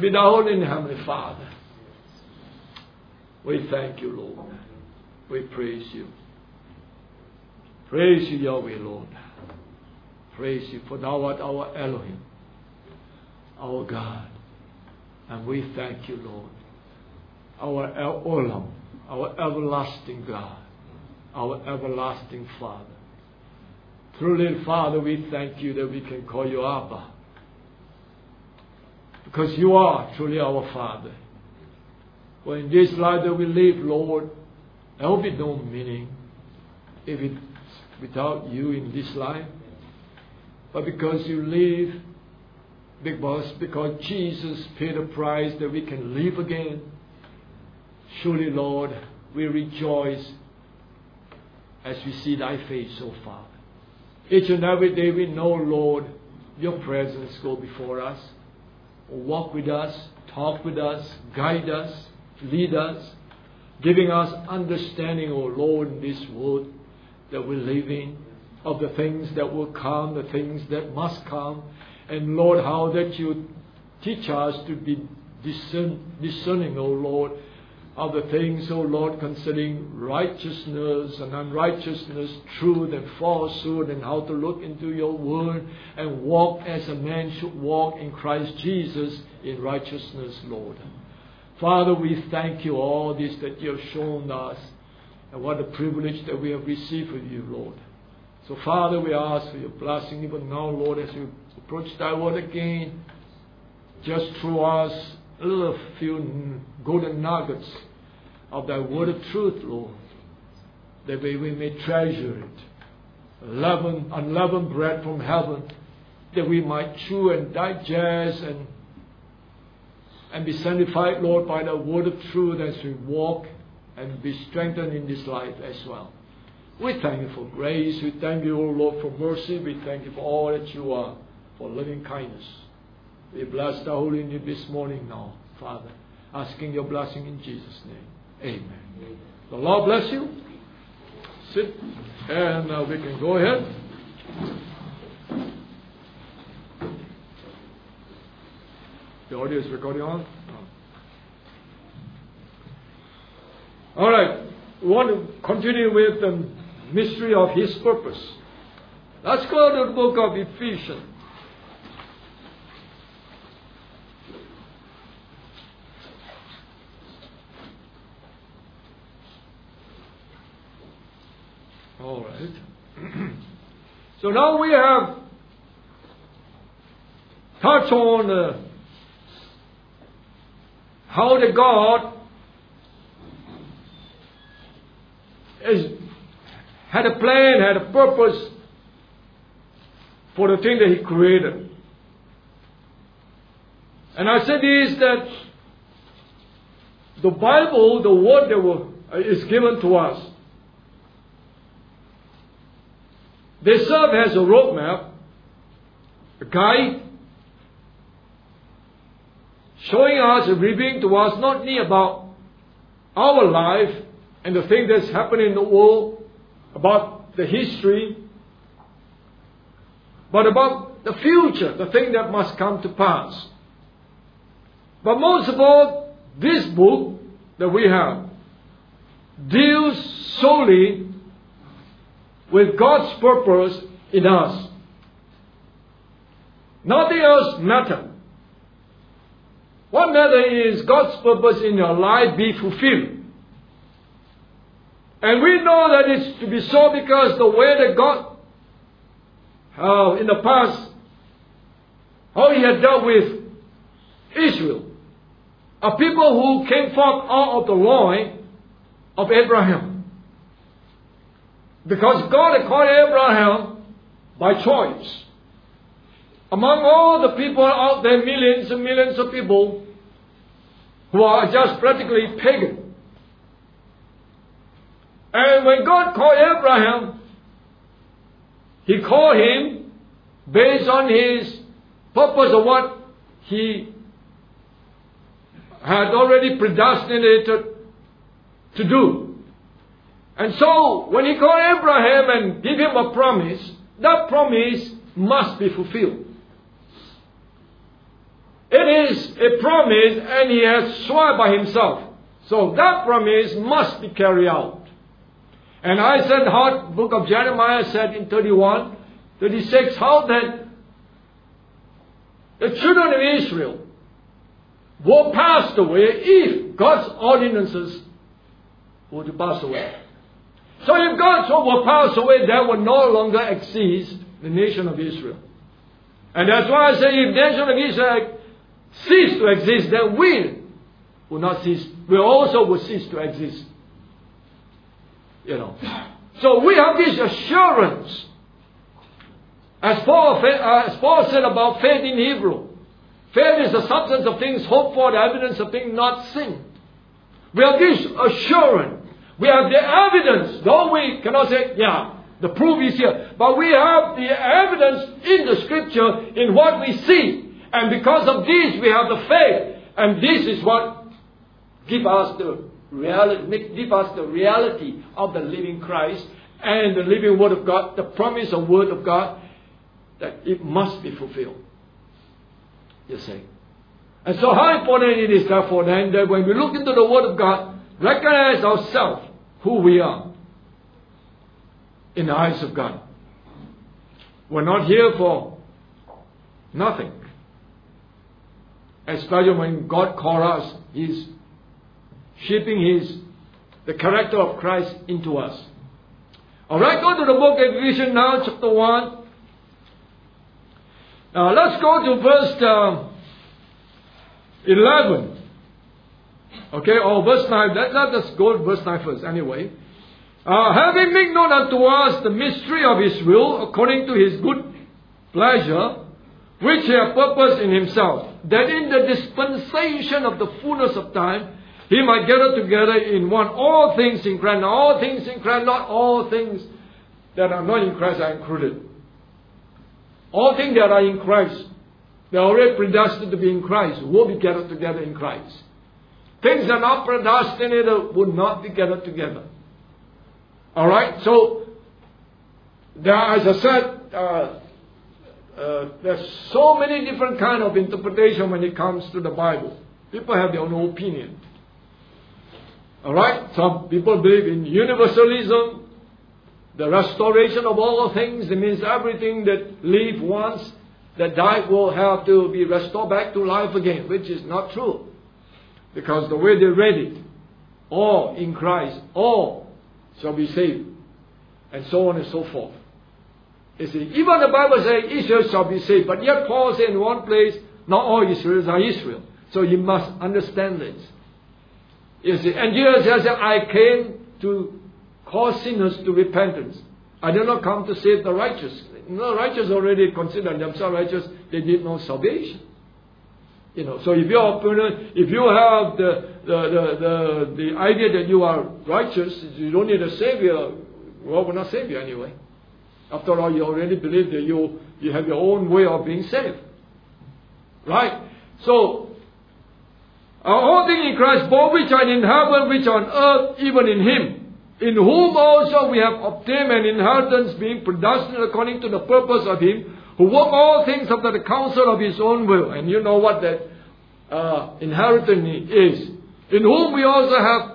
be thou holy and Heavenly Father. We thank you, Lord. We praise you. Praise you, Yahweh, Lord. Praise you, for thou art our Elohim, our God. And we thank you, Lord. Our El Olam, our everlasting God, our everlasting Father. Truly, Father, we thank you that we can call you Abba. Because you are truly our Father. For in this life that we live, Lord, there will be no meaning if it's without you in this life. But because you live, because Jesus paid a price that we can live again, surely, Lord, we rejoice as we see thy face, O Father. Each and every day we know, Lord, your presence go before us. Walk with us, talk with us, guide us, lead us, giving us understanding, O Lord, in this world that we live in, of the things that will come, the things that must come. And Lord, how that you teach us to be discerning, O Lord, of the things, O Lord, concerning righteousness and unrighteousness, truth and falsehood, and how to look into your word and walk as a man should walk in Christ Jesus in righteousness, Lord. Father, we thank you all this that you have shown us, and what a privilege that we have received with you, Lord. So, Father, we ask for your blessing even now, Lord, as we approach thy word again. Just through us a little few golden nuggets of thy word of truth, Lord, that we may treasure it. Unleavened bread from heaven, that we might chew and digest and be sanctified, Lord, by the word of truth as we walk and be strengthened in this life as well. We thank you for grace. We thank you, O Lord, for mercy. We thank you for all that you are, for loving kindness. We bless the holy name this morning now, Father, asking your blessing in Jesus' name. Amen. The Lord bless you. Sit, and we can go ahead. The audio is recording on. All right. We want to continue with the mystery of His purpose. Let's go to the book of Ephesians. All right. So now we have touched on how the God had a plan, had a purpose for the thing that He created. And I said this, that the Bible, the word that is given to us, they serve as a roadmap, a guide, showing us and revealing to us not only about our life and the thing that's happening in the world, about the history, but about the future, the thing that must come to pass. But most of all, this book that we have deals solely with God's purpose in us. Nothing else matters. What matters is God's purpose in your life be fulfilled. And we know that it's to be so because the way that God, in the past, how He had dealt with Israel, a people who came forth out of the loin of Abraham. Because God had called Abraham by choice. Among all the people out there, millions and millions of people who are just practically pagan. And when God called Abraham, He called him based on his purpose of what He had already predestinated to do. And so, when He called Abraham and gave him a promise, that promise must be fulfilled. It is a promise, and He has sworn by Himself. So that promise must be carried out. And I said how book of Jeremiah said in 31, 36, how that the children of Israel were passed away if God's ordinances were to pass away. So if God's word will pass away, that will no longer exist the nation of Israel. And that's why I say if the nation of Israel cease to exist, then we will not cease. We also will cease to exist. You know. So we have this assurance. As Paul said about faith in Hebrew. Faith is the substance of things hoped for, the evidence of things not seen. We have this assurance. We have the evidence. Though we cannot say, yeah, the proof is here. But we have the evidence in the Scripture in what we see. And because of this, we have the faith. And this is what gives us the reality of the living Christ and the living Word of God, the promise of Word of God, that it must be fulfilled. You see. And so how important it is therefore then that when we look into the Word of God, recognize ourselves who we are in the eyes of God. We're not here for nothing. Especially when God called us, He's shaping the character of Christ into us. Alright, go to the book of Ephesians now, chapter 1. Let's go to verse 11. Okay, or verse 9. Let us go to verse 9 first, anyway. Having made known unto us the mystery of His will, according to His good pleasure, which He hath purposed in Himself, that in the dispensation of the fullness of time, He might gather together in one all things in Christ. Now, all things in Christ, not all things that are not in Christ are included. All things that are in Christ, they are already predestined to be in Christ, will be gathered together in Christ. Things that are not predestinated will not be gathered together. Alright, so, as I said, there's so many different kind of interpretation when it comes to the Bible. People have their own opinion. Alright, some people believe in universalism, the restoration of all things. It means everything that lived once, that died, will have to be restored back to life again, which is not true. Because the way they read it, all in Christ, all shall be saved, and so on and so forth. You see, even the Bible says Israel shall be saved, but yet Paul said in one place, not all Israelites are Israel. So you must understand this. You see, and Jesus says, I came to call sinners to repentance. I did not come to save the righteous. The righteous already consider themselves righteous. They need no salvation. You know, so if your opponent, if you have the idea that you are righteous, you don't need a savior. Well, we're not save you anyway. After all, you already believe that you have your own way of being saved. Right? So, all things in Christ, both which are in heaven, which are on earth, even in Him, in whom also we have obtained an inheritance, being predestined according to the purpose of Him, who work all things after the counsel of His own will. And you know what that inheritance is. In whom we also have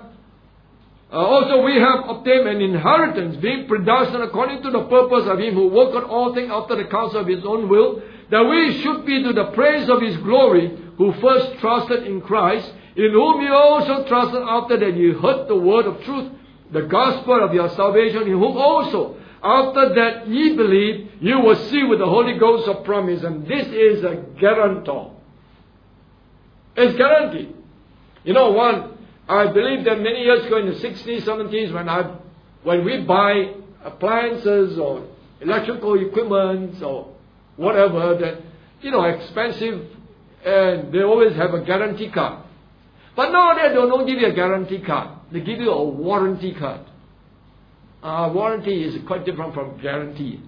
obtained an inheritance, being predestined according to the purpose of Him, who worketh all things after the counsel of His own will, that we should be to the praise of His glory, who first trusted in Christ, in whom you also trusted after that you heard the word of truth, the gospel of your salvation, in whom also, after that ye believe, you were sealed with the Holy Ghost of promise. And this is a guarantor. It's guaranteed. You know, I believe that many years ago in the 60s, 70s, when we buy appliances or electrical equipment or whatever that, expensive, and they always have a guarantee card. But nowadays they don't give you a guarantee card. They give you a warranty card. Warranty is quite different from guarantee.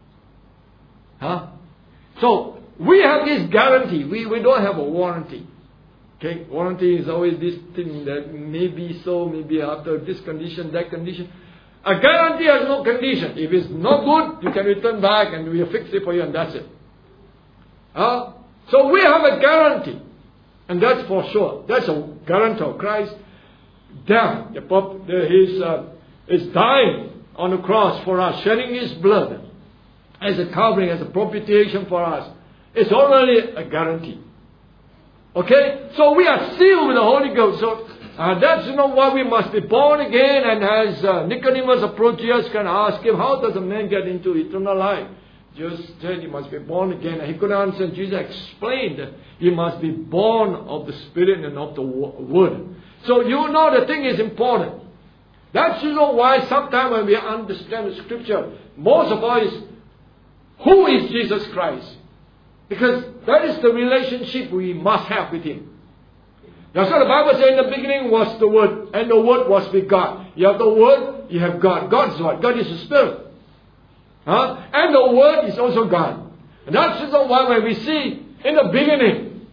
So, we have this guarantee. We don't have a warranty. Okay? Warranty is always this thing that may be so, maybe after this condition, that condition. A guarantee has no condition. If it's not good, you can return back and we'll fix it for you and that's it. So we have a guarantee. And that's for sure. That's a guarantee of Christ's death. He's dying on the cross for us, shedding His blood as a covering, as a propitiation for us. It's already a guarantee. Okay? So we are sealed with the Holy Ghost. So that's why we must be born again. And as Nicodemus approached Jesus, can ask him, how does a man get into eternal life? Jesus said he must be born again. And he couldn't answer. And Jesus explained that he must be born of the Spirit and of the Word. So the thing is important. That's why sometimes when we understand the Scripture, most of all is, who is Jesus Christ? Because that is the relationship we must have with Him. That's what the Bible says, in the beginning was the Word, and the Word was with God. You have the Word, you have God. God is what? God is the Spirit. And the Word is also God. And that's why when we see in the beginning,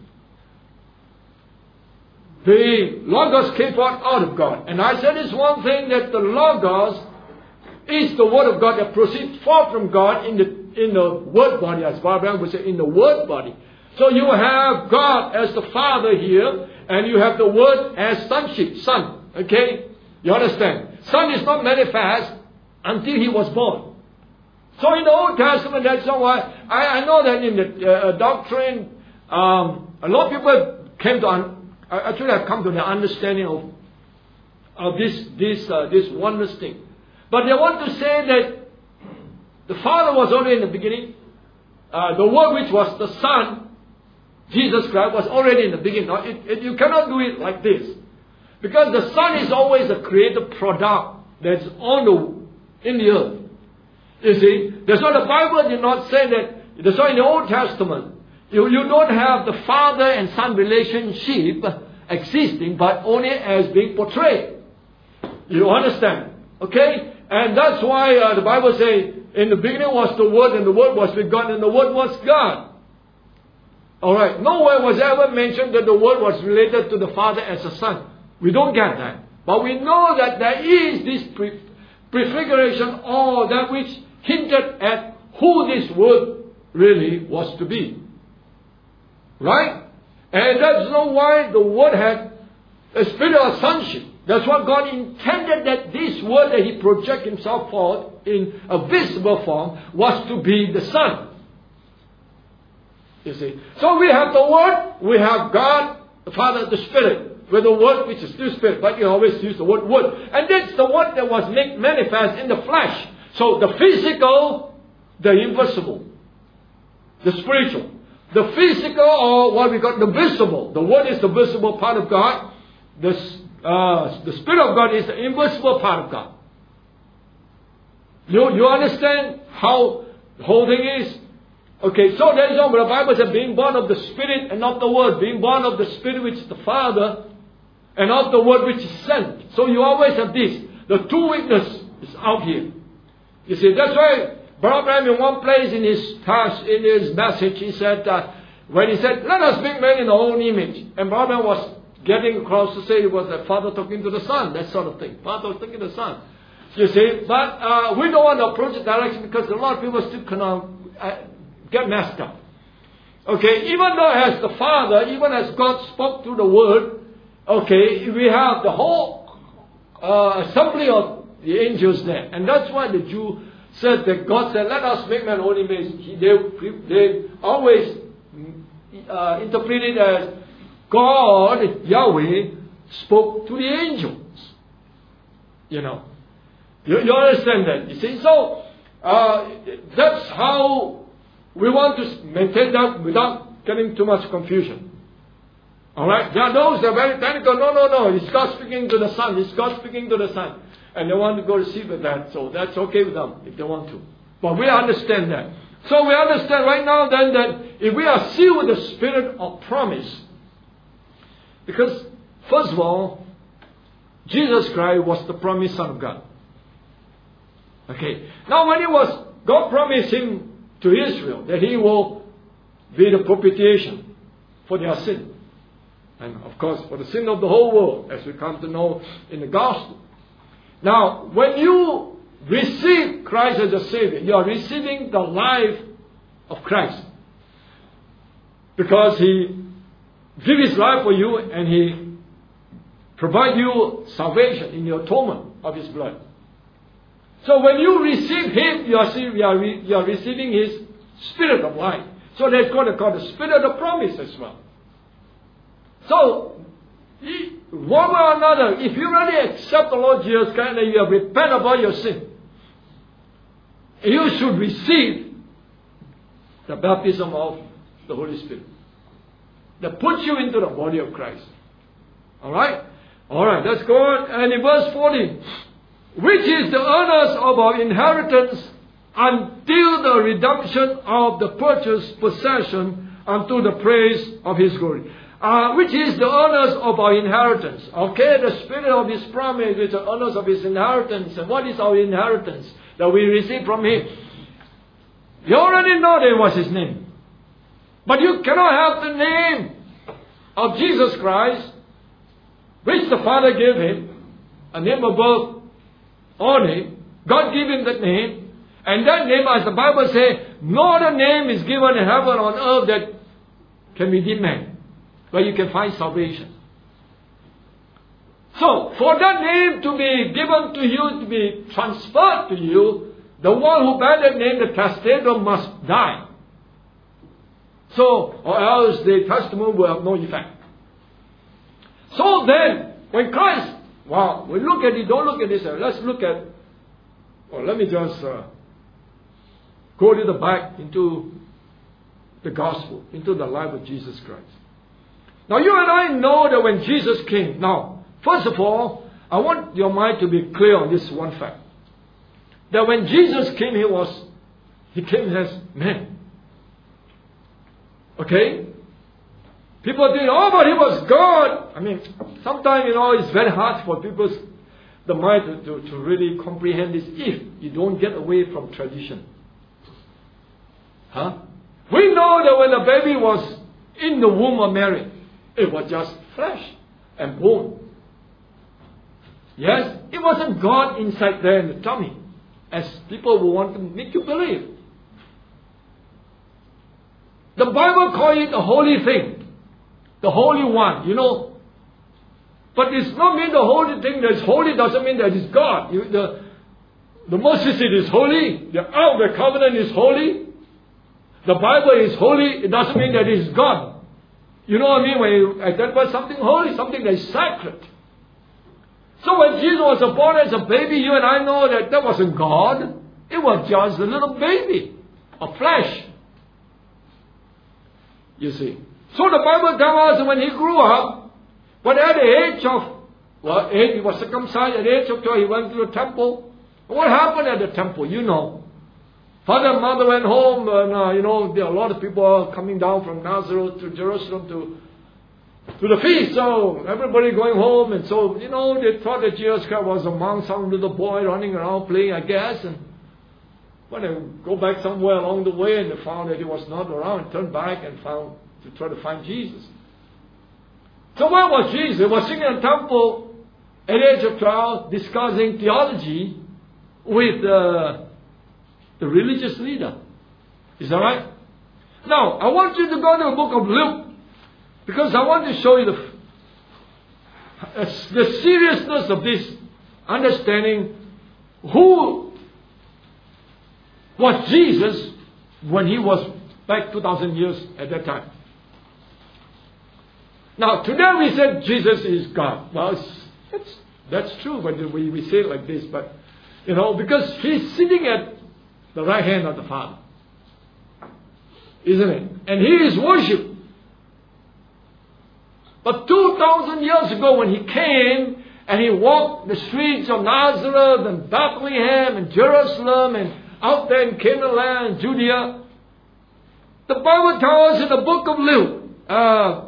the Logos came forth out of God. And I said it's one thing that the Logos is the Word of God that proceeds forth from God in the Word body, as Barbara would say, in the Word body. So you have God as the Father here, and you have the Word as sonship, Son. Okay? You understand? Son is not manifest until He was born. So in the Old Testament, that's why I know that in the doctrine, a lot of people actually have come to the understanding of this oneness thing. But they want to say that the Father was already in the beginning. The Word, which was the Son, Jesus Christ, was already in the beginning. Now, you cannot do it like this. Because the Son is always a created product that's in the earth. You see, that's why the Bible did not say that. That's why in the Old Testament, you don't have the Father and Son relationship existing, but only as being portrayed. You understand? Okay? And that's why the Bible says, in the beginning was the Word, and the Word was with God, and the Word was God. Alright, nowhere was ever mentioned that the Word was related to the Father as a Son. We don't get that. But we know that there is this prefiguration, or that which hinted at who this Word really was to be. Right? And that's why the Word had a spirit of sonship. That's what God intended, that this Word that He projected Himself forth in a visible form was to be the Son. You see. So we have the Word, we have God, the Father, the Spirit, with the Word which is still Spirit, but you always use the word Word. And that's the Word that was made manifest in the flesh. So the physical, the invisible, the spiritual. The physical, or what we call the visible. The Word is the visible part of God. The Spirit of God is the invisible part of God. You understand how the whole thing is? Okay, so there is no, the Bible says, being born of the Spirit and not the Word. Being born of the Spirit, which is the Father, and of the Word, which is sent. So you always have this. The two witnesses is out here. You see, that's why Brother in one place in his message, he said, when he said, let us make man in our own image. And Brother was getting across to say it was the Father talking to the Son, that sort of thing. Father was talking to the Son. You see, but we don't want to approach it directly because a lot of people still cannot get messed up. Okay, even though as the Father, even as God spoke through the Word, okay, we have the whole assembly of the angels there. And that's why the Jew said that God said, let us make man own image. They always interpret it as God, Yahweh, spoke to the angels. You know. You understand that? You see, so that's how we want to maintain that without getting too much confusion. Alright? There are those that are very technical. No. It's God speaking to the Son. It's God speaking to the Son. And they want to go receive with that. So that's okay with them if they want to. But we understand that. So we understand right now then that if we are sealed with the Spirit of promise, because first of all, Jesus Christ was the promised Son of God. Okay. Now when God promised Him to Israel that He will be the propitiation for their sin. And of course for the sin of the whole world, as we come to know in the gospel. Now, when you receive Christ as a Savior, you are receiving the life of Christ. because He give His life for you and He provide you salvation in the atonement of His blood. So when you receive Him, you are receiving His Spirit of life. So that's what they call the Spirit of promise as well. So, one way or another, if you really accept the Lord Jesus Christ and you have repent about your sin, you should receive the baptism of the Holy Spirit that puts you into the body of Christ. Alright? Alright, let's go on. And in verse 40, which is the earnest of our inheritance until the redemption of the purchased possession unto the praise of His glory. Which is the earnest of our inheritance. Okay, the Spirit of His promise is the earnest of His inheritance. And what is our inheritance that we receive from Him? You already know that was His name. But you cannot have the name of Jesus Christ, which the Father gave Him, a name above all name. God gave Him that name. And that name, as the Bible says, no other name is given in heaven or on earth that can redeem man, where you can find salvation. So, for that name to be given to you, to be transferred to you, the one who bears that name, the testator, must die. So, or else the testament will have no effect. So then, when Christ, we look at it, don't look at this, let's look at, let me just go to the back into the gospel, into the life of Jesus Christ. Now you and I know that when Jesus came, now, first of all, I want your mind to be clear on this one fact. That when Jesus came, He came as man. Okay? People think, but He was God. I mean, sometimes, it's very hard for the mind to really comprehend this if you don't get away from tradition. We know that when the baby was in the womb of Mary, it was just flesh and bone. Yes, it wasn't God inside there in the tummy, as people will want to make you believe. The Bible calls it the holy thing, the holy one, But it's not mean the holy thing that is holy doesn't mean that it's God. The mercy seat is holy, the Ark of the Covenant is holy. The Bible is holy, it doesn't mean that it is God. You know what I mean? When you identify something holy, something that is sacred. So when Jesus was born as a baby, you and I know that wasn't God. It was just a little baby of flesh. You see. So the Bible tells us when He grew up, but at the age of, he was circumcised, at the age of 12, He went to the temple. What happened at the temple? You know. Father and mother went home, and there are a lot of people coming down from Nazareth to Jerusalem to the feast. So everybody going home, and so they thought that Jesus Christ was among some little boy running around playing, I guess. And when they go back somewhere along the way, and they found that He was not around, turned back and to try to find Jesus. So where was Jesus? He was sitting in a temple at the age of 12, discussing theology with the religious leader. Is that right? Now, I want you to go to the book of Luke, because I want to show you the seriousness of this understanding who was Jesus when He was back 2,000 years at that time. Now, today we said Jesus is God. Well, that's true when we say it like this, but, because He's sitting at the right hand of the Father. Isn't it? And He is worshipped. But 2,000 years ago when He came and He walked the streets of Nazareth and Bethlehem and Jerusalem and out there in Canaan land, Judea, the Bible tells us in the book of Luke,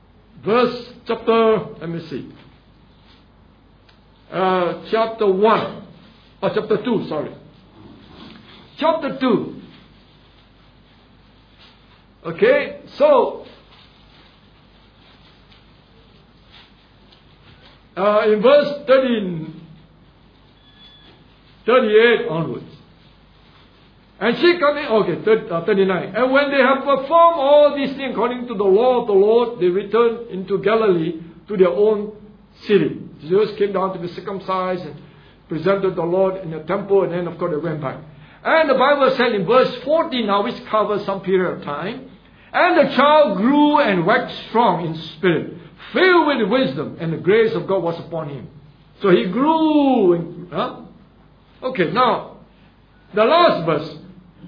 chapter 1, or chapter 2, sorry. Chapter 2. Okay, so in verse 38 onwards. And she coming, 39. And when they have performed all these things according to the law of the Lord, they returned into Galilee to their own city. The Jews came down to be circumcised and presented the Lord in the temple, and then of course they went back. And the Bible said in verse 40 now, which covers some period of time, and the child grew and waxed strong in spirit, filled with wisdom, and the grace of God was upon him. So he grew. Okay, now, the last verse.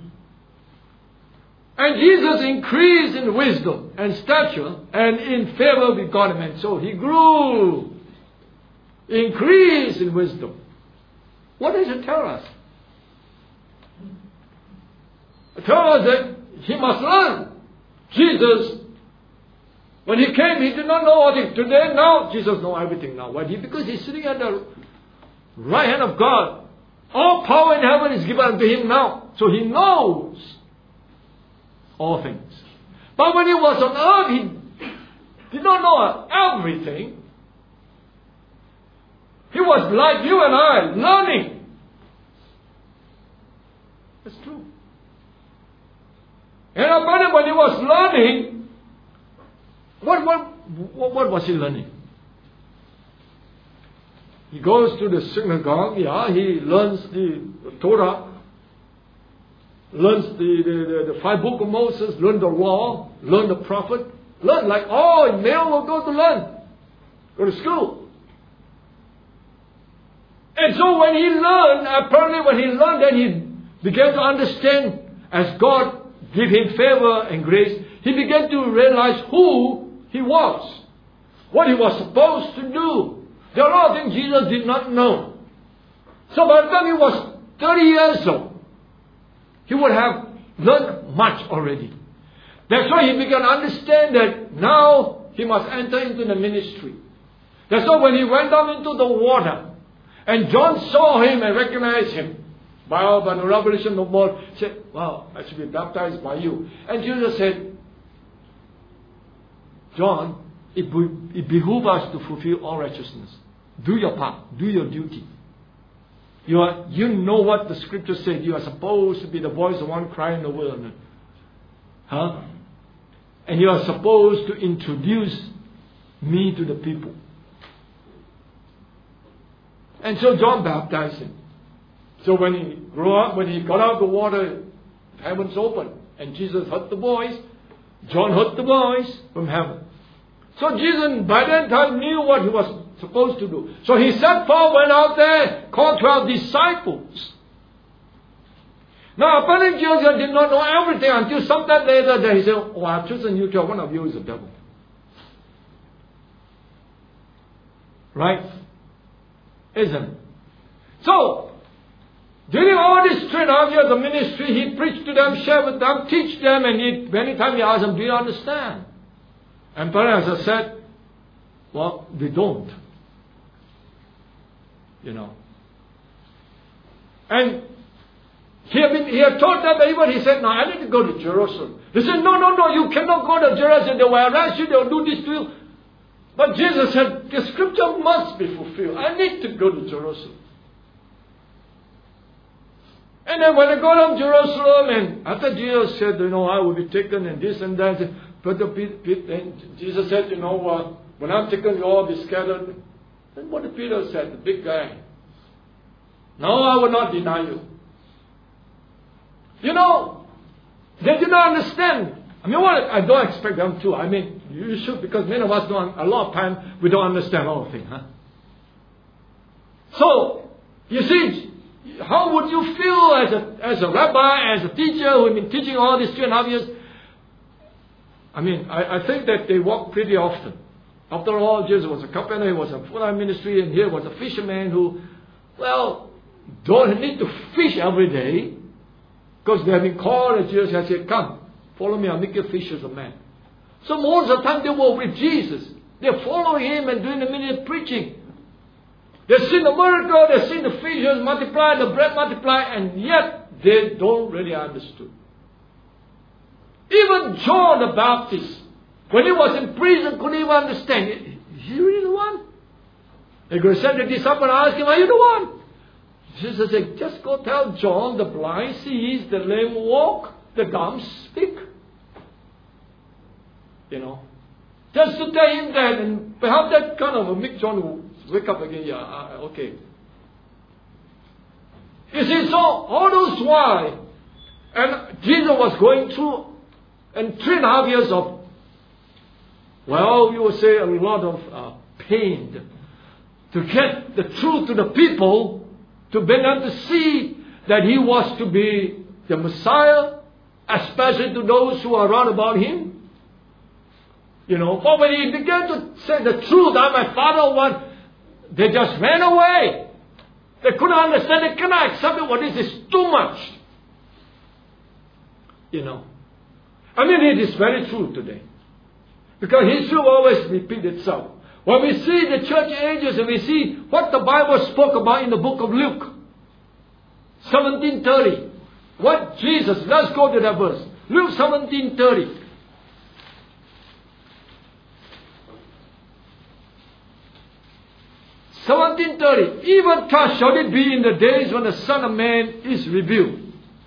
And Jesus increased in wisdom and stature and in favor with God and man. So he grew, increased in wisdom. What does it tell us? It tells us that he must learn. Jesus, when he came, he did not know all things. Today, now, Jesus knows everything now. Why? Because he's sitting at the right hand of God. All power in heaven is given unto him now. So he knows all things. But when he was on earth, he did not know everything. He was like you and I, learning. That's true. And apparently when he was learning, what was he learning? He goes to the synagogue, he learns the Torah, learns the 5 books of Moses, learn the law, learn the prophet, learn like all male will go to learn, go to school. And so when he learned, apparently when he learned, then he began to understand as God gave him favor and grace, he began to realize who he was, what he was supposed to do. There are a lot of things Jesus did not know. So by the time he was 30 years old, he would have learned much already. That's why he began to understand that now he must enter into the ministry. That's why when he went down into the water, and John saw him and recognized him, by the revelation of God, said, wow, I should be baptized by you. And Jesus said, John, it behooves us to fulfill all righteousness. Do your part. Do your duty. You know what the scripture said. You are supposed to be the voice of one crying in the wilderness. And you are supposed to introduce me to the people. And so John baptized him. So when he grew up, when he got out of the water, heavens opened. And Jesus heard the voice. John heard the voice from heaven. So Jesus by that time knew what he was supposed to do. So he set forth, went out there, called 12 disciples. Now apparently Jesus did not know everything until sometime later that he said, oh, I've chosen you 12, one of you is the devil. Right? Isn't it? So, during all this 3.5 years of ministry, he preached to them, shared with them, teach them, and many times he asked them, do you understand? And perhaps I said, well, they don't. And he had told them, even he said, no, I need to go to Jerusalem. They said, no, you cannot go to Jerusalem. They will arrest you, they will do this to you. But Jesus said, the scripture must be fulfilled. I need to go to Jerusalem. And then when I got to Jerusalem, and after Jesus said, I will be taken and this and that, and Jesus said, when I'm taken, you all be scattered. Then what did Peter said, the big guy? No, I will not deny you. They did not understand. I don't expect them to. You should, because many of us don't, a lot of time, we don't understand all things. So, you see, how would you feel as a rabbi, as a teacher who has been teaching all these 3.5 years? I think that they walk pretty often. After all, Jesus was a carpenter, he was a full-time ministry, and here was a fisherman who, don't need to fish every day, because they have been called, and Jesus has said, come, follow me, I'll make you fishers of men. So most of the time they were with Jesus. They're following him and doing the ministry preaching. They've seen the miracle, they've seen the fishes multiply, the bread multiply, and yet they don't really understand. Even John the Baptist, when he was in prison, couldn't even understand. Is he really the one? They're going to send the disciple and ask him, are you the one? Jesus said, just go tell John, the blind sees, the lame walk, the dumb speak. You know. Just to tell him that, and perhaps that kind of make John wake up again. Yeah, okay. You see, so all those while, and Jesus was going through, and 3.5 years of, well, you would say a lot of pain to get the truth to the people, to be able to see that he was to be the Messiah, especially to those who are around about him. You know, but when he began to say the truth that my Father wants, they just ran away. They couldn't understand. They cannot accept it. Well, this is too much. You know. I mean, it is very true today. Because history will always repeat itself. When we see the church ages and we see what the Bible spoke about in the book of Luke, 17:30. What Jesus, let's go to that verse. Luke 17:30. Even thus shall it be in the days when the Son of Man is revealed.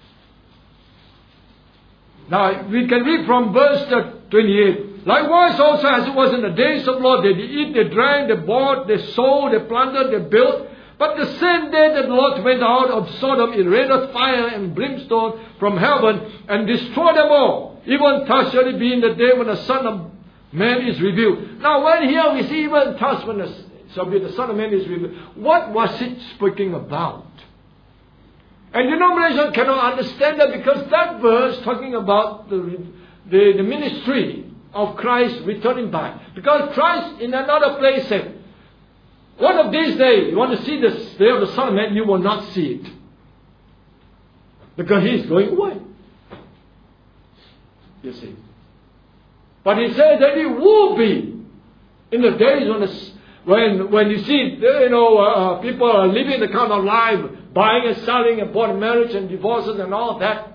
Now, we can read from verse 28. Likewise also as it was in the days of Lord, they eat, they drank, they bought, they sold, they planted, they built. But the same day that Lot went out of Sodom, it rained fire and brimstone from heaven and destroyed them all. Even thus shall it be in the day when the Son of Man is revealed. Now, when here we see even thus when the Son of Man is revealed, what was it speaking about? And denomination cannot understand that because that verse talking about the ministry of Christ returning back. Because Christ in another place said, one of these days, you want to see the day of the Son of Man, you will not see it. Because he is going away. You see. But he said that it will be in the days when you see, people are living the kind of life, buying and selling and born marriage and divorces and all that.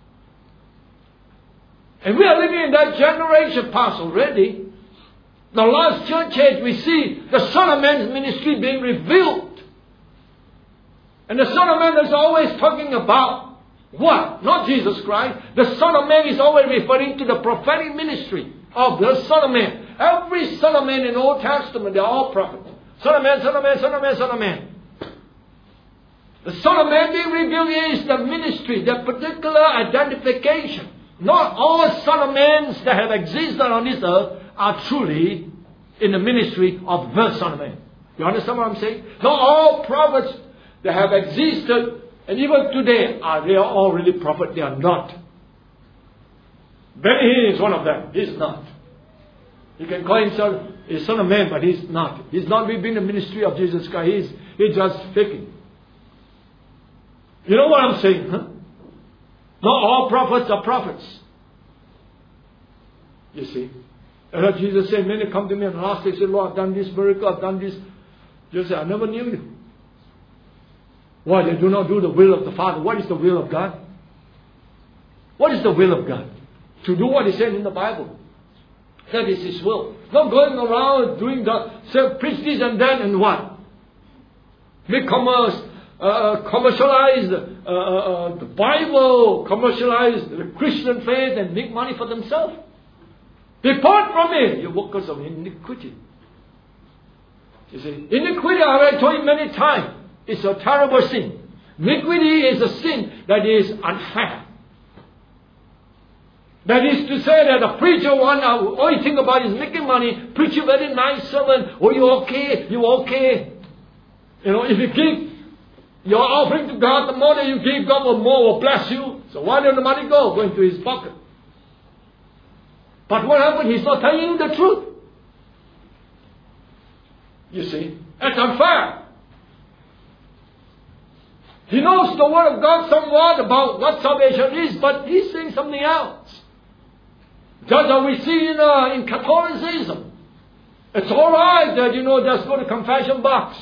And we are living in that generation past already. The last church age, we see the Son of Man's ministry being revealed. And the Son of Man is always talking about what? Not Jesus Christ. The Son of Man is always referring to the prophetic ministry of the Son of Man. Every Son of Man in the Old Testament, they're all prophets. Son of Man, Son of Man, Son of Man, Son of Man. The Son of Man being revealed is the ministry, the particular identification. Not all Son of Men that have existed on this earth are truly in the ministry of the Son of Man. You understand what I'm saying? Not all prophets that have existed, and even today, they are all really prophets. They are not. Benny Hinn is one of them. He's not. He can call himself a Son of Man, but he's not. He's not within the ministry of Jesus Christ. He's just faking. You know what I'm saying, huh? Not all prophets are prophets. You see. I heard Jesus say, many come to me and last day say, Lord, I've done this miracle, I've done this. Jesus said, I never knew you. Why? They do not do the will of the Father. What is the will of God? What is the will of God? To do what He said in the Bible. That is His will. Not going around doing say, preach this and that and what? Make commercialize the Bible, commercialize the Christian faith and make money for themselves. Depart from me, you workers of iniquity. You see, iniquity, I have told you many times, is a terrible sin. Iniquity is a sin that is unfair. That is to say that a preacher all you think about is making money, preach a very nice sermon, oh, you okay, you okay. You know, if you give your offering to God, the more that you give, God will bless you. So why did the money go? Go into His pocket. But what happened? He's not telling you the truth. You see, that's unfair. He knows the Word of God somewhat about what salvation is, but he's saying something else. Just as we see in Catholicism. It's alright that, just go to confession box.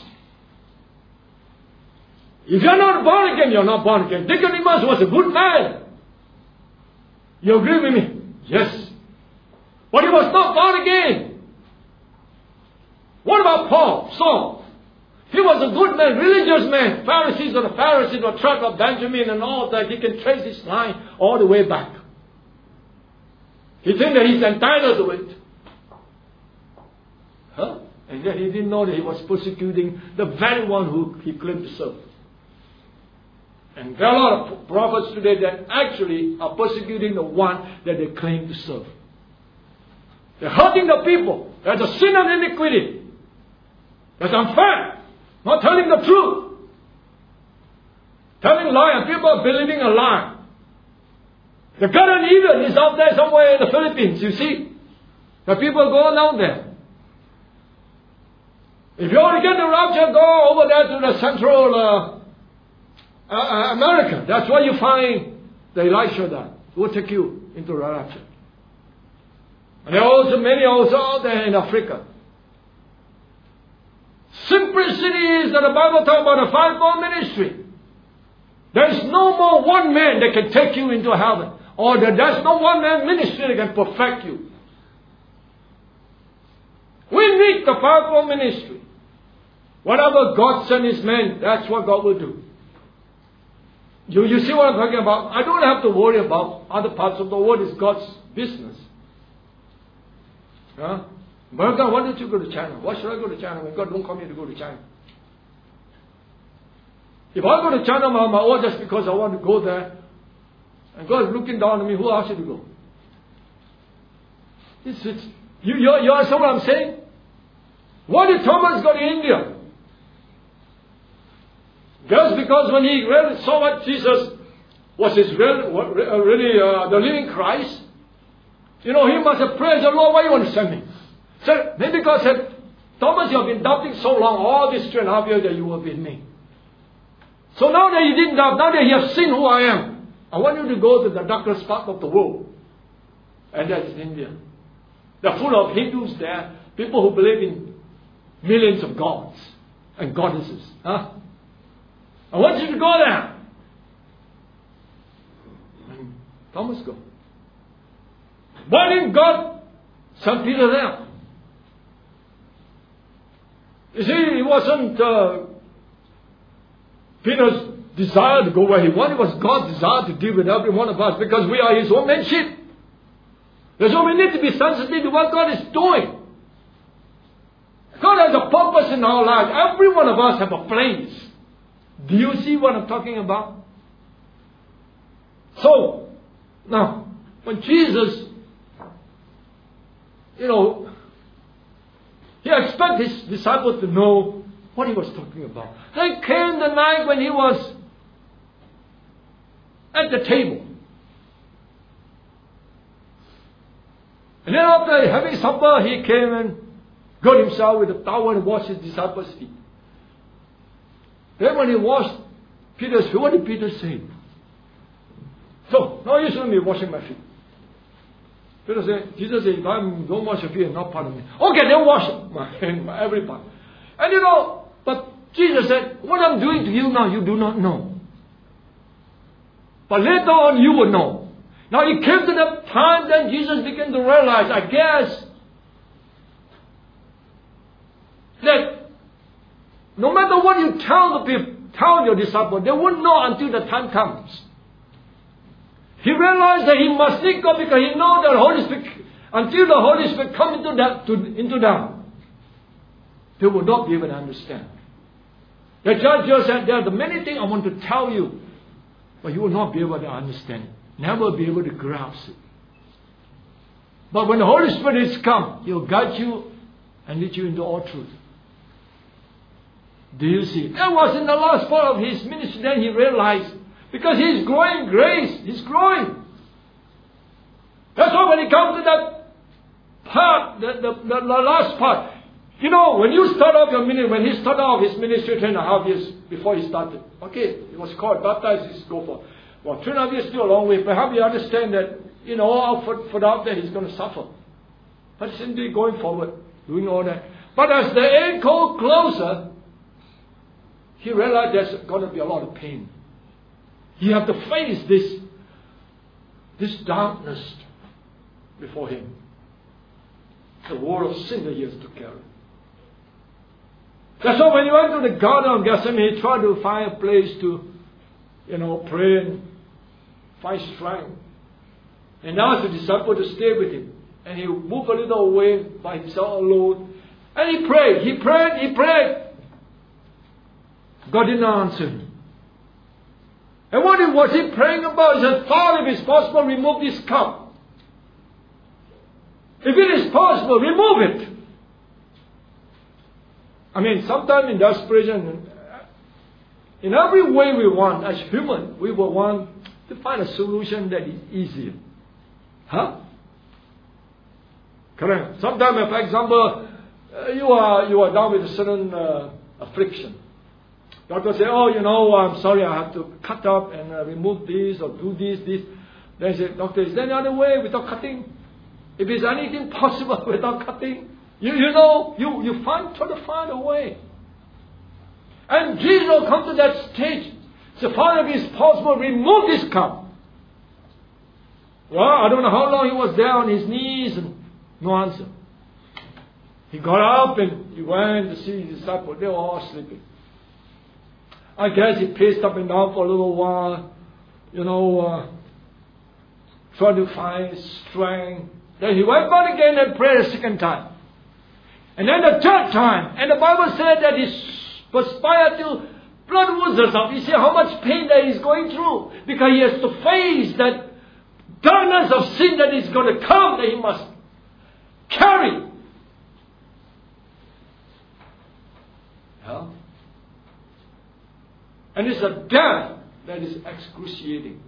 If you're not born again, you're not born again. Nicodemus was a good man. You agree with me? Yes. But he was not born again. What about Paul, Saul? He was a good man, religious man. Pharisees were the Pharisees, the tribe of Benjamin and all that. He can trace his line all the way back. He thinks that he's entitled to it. Huh? And yet he didn't know that he was persecuting the very one who he claimed to serve. And there are a lot of prophets today that actually are persecuting the one that they claim to serve. They're hurting the people. That's a sin of iniquity. That's unfair. Not telling the truth. Telling lie, and people are believing a lie. The Garden Eden is out there somewhere in the Philippines, you see. The people go down there. If you want to get the rapture, go over there to the Central America. That's where you find the Elisha that will take you into the rapture. And there are also many also out there in Africa. Simplicity is that the Bible talks about a fivefold ministry. There is no more one man that can take you into heaven. Or there's no one man ministry that can perfect you. We need the fivefold ministry. Whatever God sent His man, that's what God will do. You see what I'm talking about? I don't have to worry about other parts of the world. It's God's business. Huh? But God, why don't you go to China? Why should I go to China when God don't call me to go to China? If I go to China on my own just because I want to go there, and God is looking down on me, who asked you to go? You understand what I'm saying? Why did Thomas go to India? Just because when he really saw what Jesus was really the living Christ, he must have praised the Lord. Why you want to send me? So maybe God said, Thomas, you have been doubting so long, all these 2.5 years that you were with me. So now that you didn't doubt, now that you have seen who I am, I want you to go to the darkest part of the world. And that is India. They're full of Hindus there, people who believe in millions of gods and goddesses. Huh? I want you to go there. And Thomas go. Why didn't God send Peter there? You see, it wasn't Peter's desire to go where he wanted. It was God's desire to deal with every one of us because we are His workmanship. That's why we need to be sensitive to what God is doing. God has a purpose in our lives. Every one of us have a place. Do you see what I'm talking about? So, now, when Jesus, He expected His disciples to know what He was talking about. Then came the night when He was at the table. And then after having supper, He came and got Himself with a towel and washed His disciples' feet. Then when He washed Peter's feet, what did Peter say? So, now you shouldn't be washing my feet. Jesus said, if I don't wash your feet, you're not part of me. Okay, then wash my every part. And but Jesus said, what I'm doing to you now, you do not know. But later on, you will know. Now it came to the time that Jesus began to realize, I guess, that no matter what you tell your disciples, they won't know until the time comes. He realized that he must seek God because he knows that the Holy Spirit, until the Holy Spirit comes into them, they will not be able to understand. The judge just said, there are many things I want to tell you, but you will not be able to understand. Never be able to grasp it. But when the Holy Spirit is come, He will guide you and lead you into all truth. Do you see? That was in the last part of His ministry. Then He realized, because He's growing grace, He's growing. That's why when He comes to that part, the last part, when you start off your ministry, when He started off His ministry 3.5 years before He started, okay, He was called, baptized, He go for. Well, 3.5 years is still a long way. Perhaps you understand that, for out there He's going to suffer. But simply going forward, doing all that. But as the end came closer, He realized there's going to be a lot of pain. You have to face this darkness before Him. The war of sin that He has to carry. That's why when he went to the Garden of Gethsemane, he tried to find a place to, pray and find strength. And asked the disciple to stay with him. And he moved a little away by himself alone. And he prayed. He prayed. God didn't answer him. And what was he praying about? He said, Father, if it's possible, remove this cup. If it is possible, remove it. Sometimes in desperation, in every way we want, as human, we will want to find a solution that is easier. Huh? Correct. Sometimes, for example, you are down with a certain affliction. Doctor say, I'm sorry, I have to cut up and remove this or do this. Then say, doctor, is there any other way without cutting? If there's anything possible without cutting, you try to find a way. And Jesus will come to that stage. So, Father, if it's possible, remove this cup. Well, I don't know how long he was there on his knees and no answer. He got up and he went to see his disciples. They were all sleeping. I guess he paced up and down for a little while, trying to find strength. Then he went back again and prayed a second time. And then the third time. And the Bible said that he perspired till blood oozes up. You see how much pain that he's going through. Because he has to face that darkness of sin that is going to come, that he must carry. Yeah? And it's a death that is excruciating.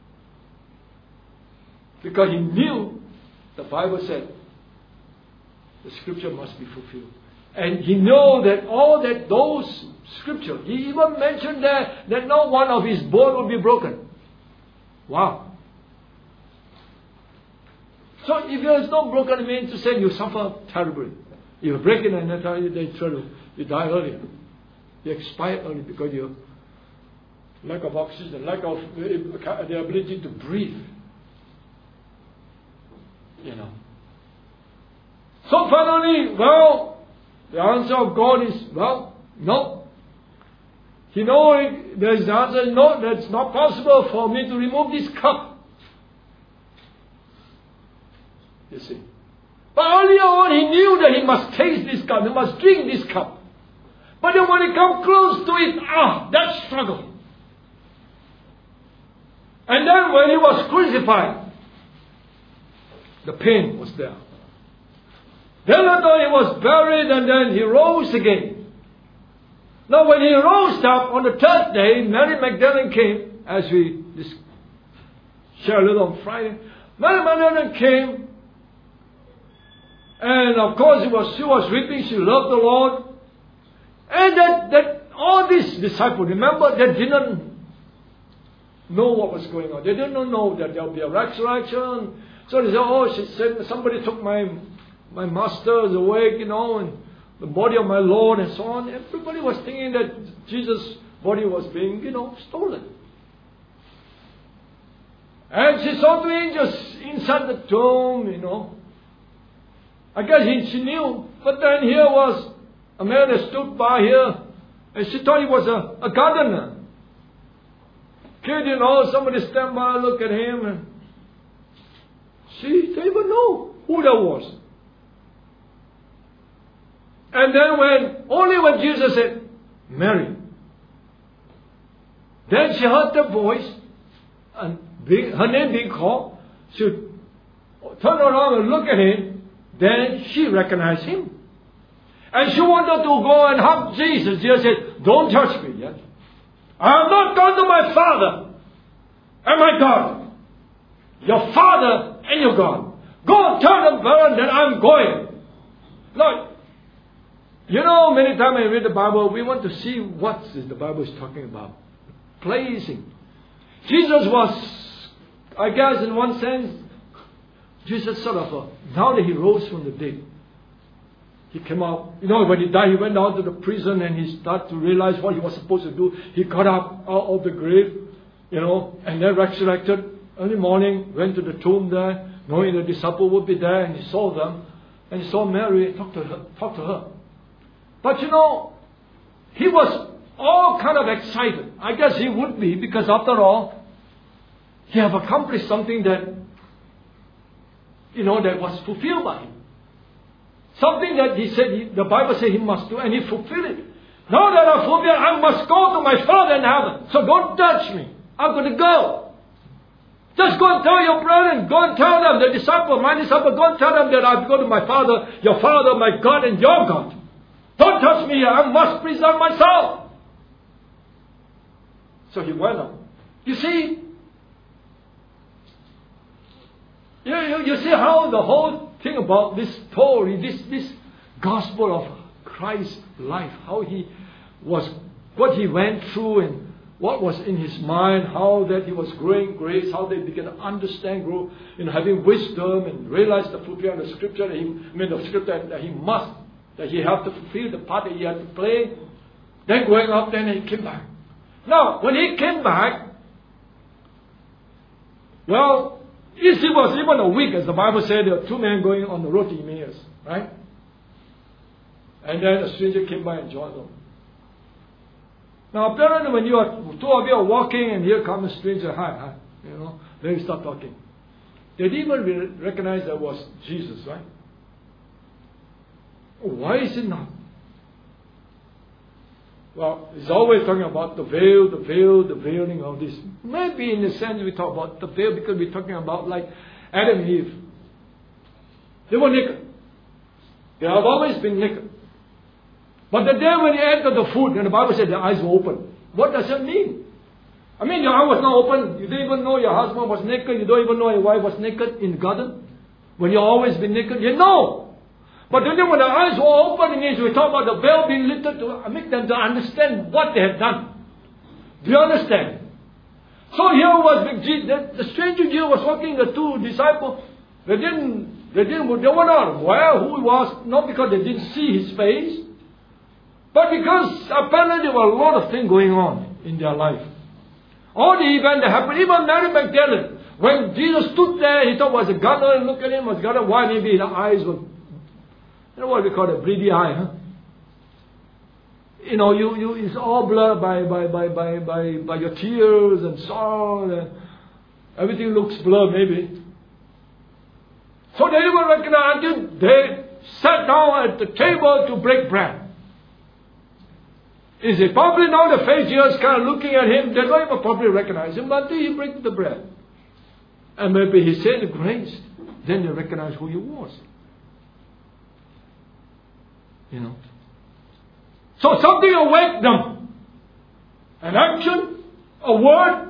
Because he knew, the Bible said, the scripture must be fulfilled. And he knew that those scriptures, he even mentioned that no one of his bones will be broken. Wow. So if there is no broken, it means to say you suffer terribly. You break it and you die earlier. You expire early because you lack of oxygen, lack of the ability to breathe. So finally, the answer of God is, no. He knows there's the answer, no, that's not possible for me to remove this cup. You see. But earlier on, he knew that he must taste this cup, he must drink this cup. But then when he come close to it, that struggle. And then when he was crucified, the pain was there. Then later he was buried and then he rose again. Now when he rose up on the third day, Mary Magdalene came, as we shared a little on Friday. Mary Magdalene came, and of course she was weeping, she loved the Lord. And that all these disciples, remember, they didn't know what was going on. They didn't know that there would be a resurrection. So they said, she said, somebody took my master is awake, and the body of my Lord and so on. Everybody was thinking that Jesus' body was being, stolen. And she saw two angels inside the tomb, I guess she knew. But then here was a man that stood by here, and she thought he was a gardener. Kid, somebody stand by, look at him, and she didn't even know who that was. And then only when Jesus said, Mary, then she heard the voice, and her name being called, she turned around and looked at him, then she recognized him. And she wanted to go and hug Jesus. Jesus said, don't touch me yet. I have not gone to my Father and my God. Your Father and your God. Go turn and burn, then I'm going. Now, many times I read the Bible, we want to see what the Bible is talking about. Pleasing. Jesus was, I guess in one sense, Jesus sort of, now that he rose from the dead, he came out. When he died, he went down to the prison and he started to realize what he was supposed to do. He got up out of the grave, and then resurrected early morning, went to the tomb there, knowing the disciple would be there, and he saw them, and he saw Mary, talked to her. But he was all kind of excited. I guess he would be, because after all, he have accomplished something that, that was fulfilled by him. Something that he said, the Bible said he must do, and he fulfilled it. Now that I fulfilled it, I must go to my Father in heaven. So don't touch me. I'm going to go. Just go and tell your brethren, go and tell them, the disciple, my disciple, go and tell them that I've gone to my Father, your Father, my God, and your God. Don't touch me here. I must preserve myself. So he went on. You see, you see how the whole thing about this story, this gospel of Christ's life, how he was, what he went through and what was in his mind, how that he was growing grace, how they began to understand, grow in having wisdom and realize the fulfillment of the scripture, that he had to fulfill the part that he had to play. Then going up, then he came back. Now, when he came back, well, it was even a week, as the Bible said, there were two men going on the road to Emmaus, right? And then a stranger came by and joined them. Now, apparently, when two of you are walking and here comes a stranger, hi, then you start talking. They didn't even recognize that was Jesus, right? Why is it not? Well, it's always talking about the veil, the veiling of this. Maybe in a sense we talk about the veil because we're talking about like Adam and Eve. They were naked. They have always been naked. But the day when they entered the food, and the Bible said their eyes were open. What does that mean? I mean, your eye was not open. You didn't even know your husband was naked. You don't even know your wife was naked in the garden. When you've always been naked, you know. But then when the eyes were open, we talk about the veil being lifted to make them to understand what they had done. Do you understand? So here was the stranger Jew was walking the two disciples. They were not aware who he was, not because they didn't see his face, but because apparently there were a lot of things going on in their life. All the events that happened, even Mary Magdalene, when Jesus stood there, he thought was a gardener, and look at him, was gardener, why maybe the eyes were, what we call a bleedy eye, huh? It's all blurred by your tears and sorrow, and everything looks blurred maybe. So they didn't recognize until they sat down at the table to break bread. Is it probably now the Pharisees kind of looking at him, they don't even probably recognize him, but he breaks the bread. And maybe he said the grace, then they recognize who he was. So something awake them. An action, a word.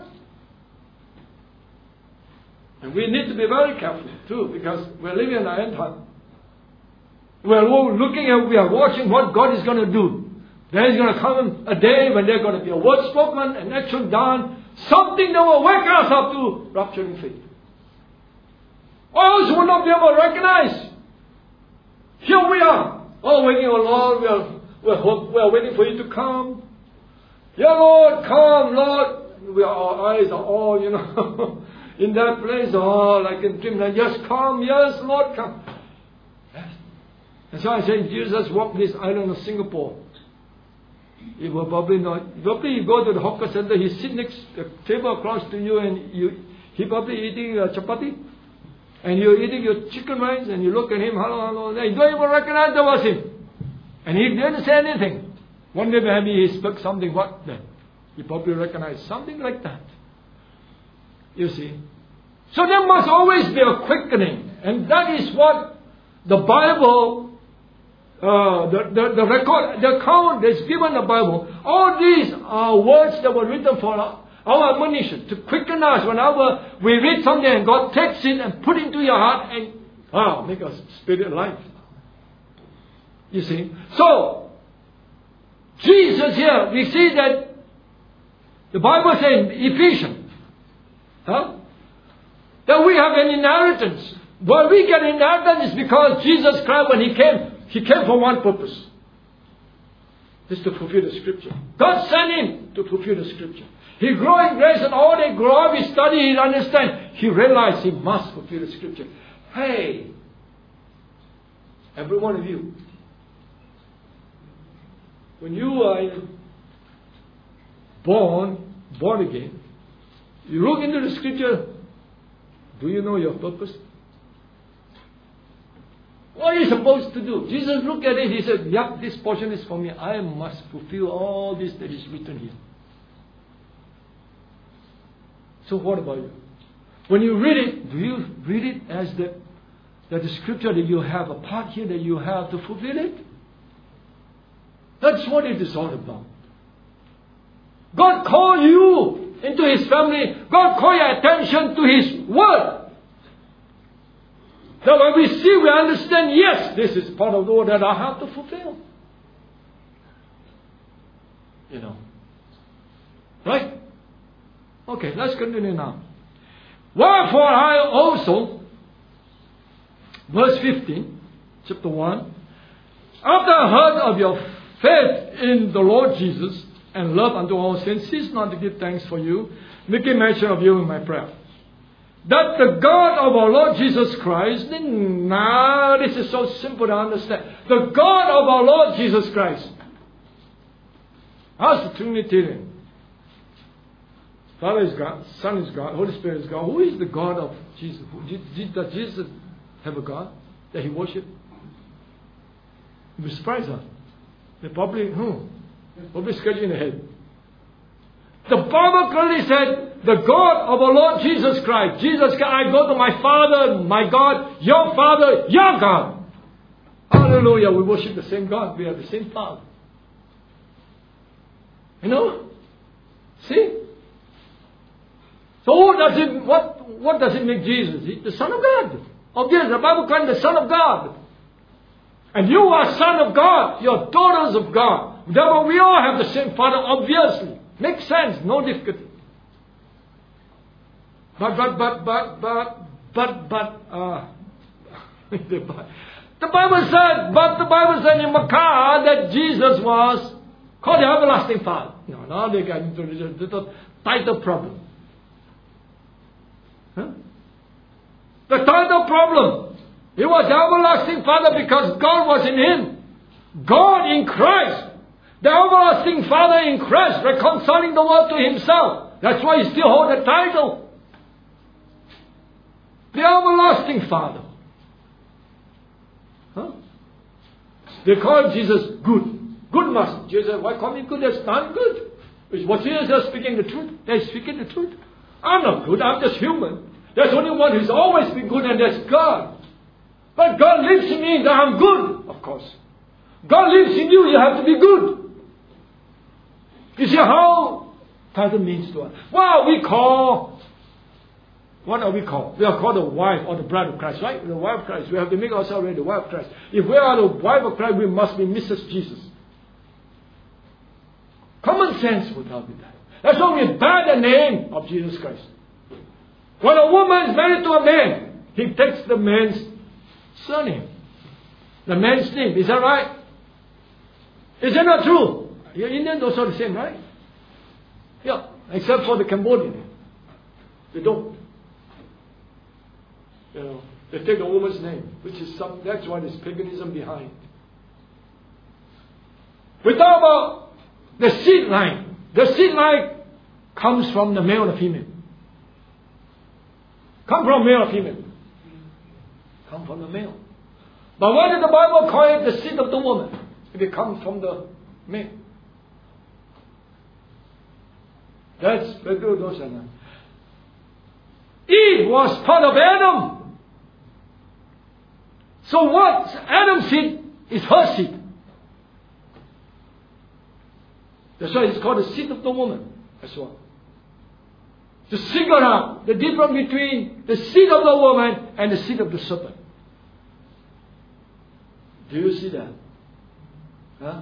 And we need to be very careful too, because we're living in the end time. We are watching what God is going to do. There is going to come a day when there's going to be a word spoken, an action done, something that will wake us up to rapturing faith. Or else we will not be able to recognize. Here we are, all waiting, oh Lord, we are waiting for you to come. Yeah, Lord, come, Lord. Our eyes are all, in that place, like in dreamland. Yes, come, yes, Lord, come. Yes. And so I say, Jesus walked this island of Singapore. He will probably not. Probably you go to the hawker center, he sit next the table across to you, and he probably eating chapati, and you're eating your chicken rice, and you look at him, hello, and you don't even recognize that was him. And he didn't say anything. One day maybe he spoke something, what then? You probably recognize something like that. You see. So there must always be a quickening. And that is what the Bible, the record, the account that's given in the Bible, all these are words that were written for our admonition, to quicken us whenever we read something and God takes it and put it into your heart and make us spirit alive. You see. So, Jesus here, we see that the Bible says in Ephesians, that we have an inheritance. Why we get inheritance is because Jesus Christ, when He came for one purpose. Is to fulfill the Scripture. God sent Him to fulfill the Scripture. He grew in grace, and all they grow up, He study, He understand. He realized He must fulfill the Scripture. Hey, every one of you, when you are born again, you look into the scripture, do you know your purpose? What are you supposed to do? Jesus looked at it, he said, yep, this portion is for me. I must fulfill all this that is written here. So what about you? When you read it, do you read it as that the scripture that you have a part here that you have to fulfill it? That's what it is all about. God called you into His family. God called your attention to His Word. That when we see, we understand, yes, this is part of the Word that I have to fulfill. You know. Right? Okay, let's continue now. Wherefore I also, verse 15, chapter 1, after I heard of your faith in the Lord Jesus and love unto all saints, cease not to give thanks for you, making mention of you in my prayer. That the God of our Lord Jesus Christ, now this is so simple to understand. The God of our Lord Jesus Christ. How's the Trinitarian? Father is God, Son is God, Holy Spirit is God. Who is the God of Jesus? Does Jesus have a God that He worshipped? It will surprise us. They probably scratching their head. The Bible clearly said, the God of our Lord Jesus Christ. Jesus said, I go to my Father, my God, your Father, your God. Hallelujah. We worship the same God. We have the same Father. You know? See? So what does it make Jesus? He's the Son of God. Obviously, the Bible calls him the Son of God. And you are Son of God. You are daughters of God. Therefore, we all have the same Father, obviously. Makes sense. No difficulty. But, the Bible said in Micah that Jesus was called the everlasting Father. No, now they got into the title problem. Huh? The title problem. He was the everlasting Father because God was in Him. God in Christ. The everlasting Father in Christ, reconciling the world to Himself. That's why He still holds the title. The everlasting Father. Huh? They call Jesus good. Good Master. Jesus said, why call me good? That's not good. What Jesus is speaking the truth. They're speaking the truth. I'm not good. I'm just human. There's only one who's always been good, and that's God. But God lives in me, that I'm good, of course. God lives in you, you have to be good. You see how title means to us? What are we called? We are called the wife or the bride of Christ, right? The wife of Christ. We have to make ourselves ready, the wife of Christ. If we are the wife of Christ, we must be Mrs. Jesus. Common sense would help with that. That's why we bear the name of Jesus Christ. When a woman is married to a man, he takes the man's surname. The man's name. Is that right? Is that not true? Your Indians also the same, right? Yeah. Except for the Cambodian. They don't. You know, they take the woman's name, which is that's why there's paganism behind. We talk about the seed line. The seed line comes from the male and female. Come from male or female? Come from the male. But why did the Bible call it the seed of the woman? It comes from the male. That's very good. Eve was part of Adam. So what Adam's seed is her seed. That's why it's called the seed of the woman as well. To figure out the difference between the seed of the woman and the seed of the serpent. Do you see that? Huh?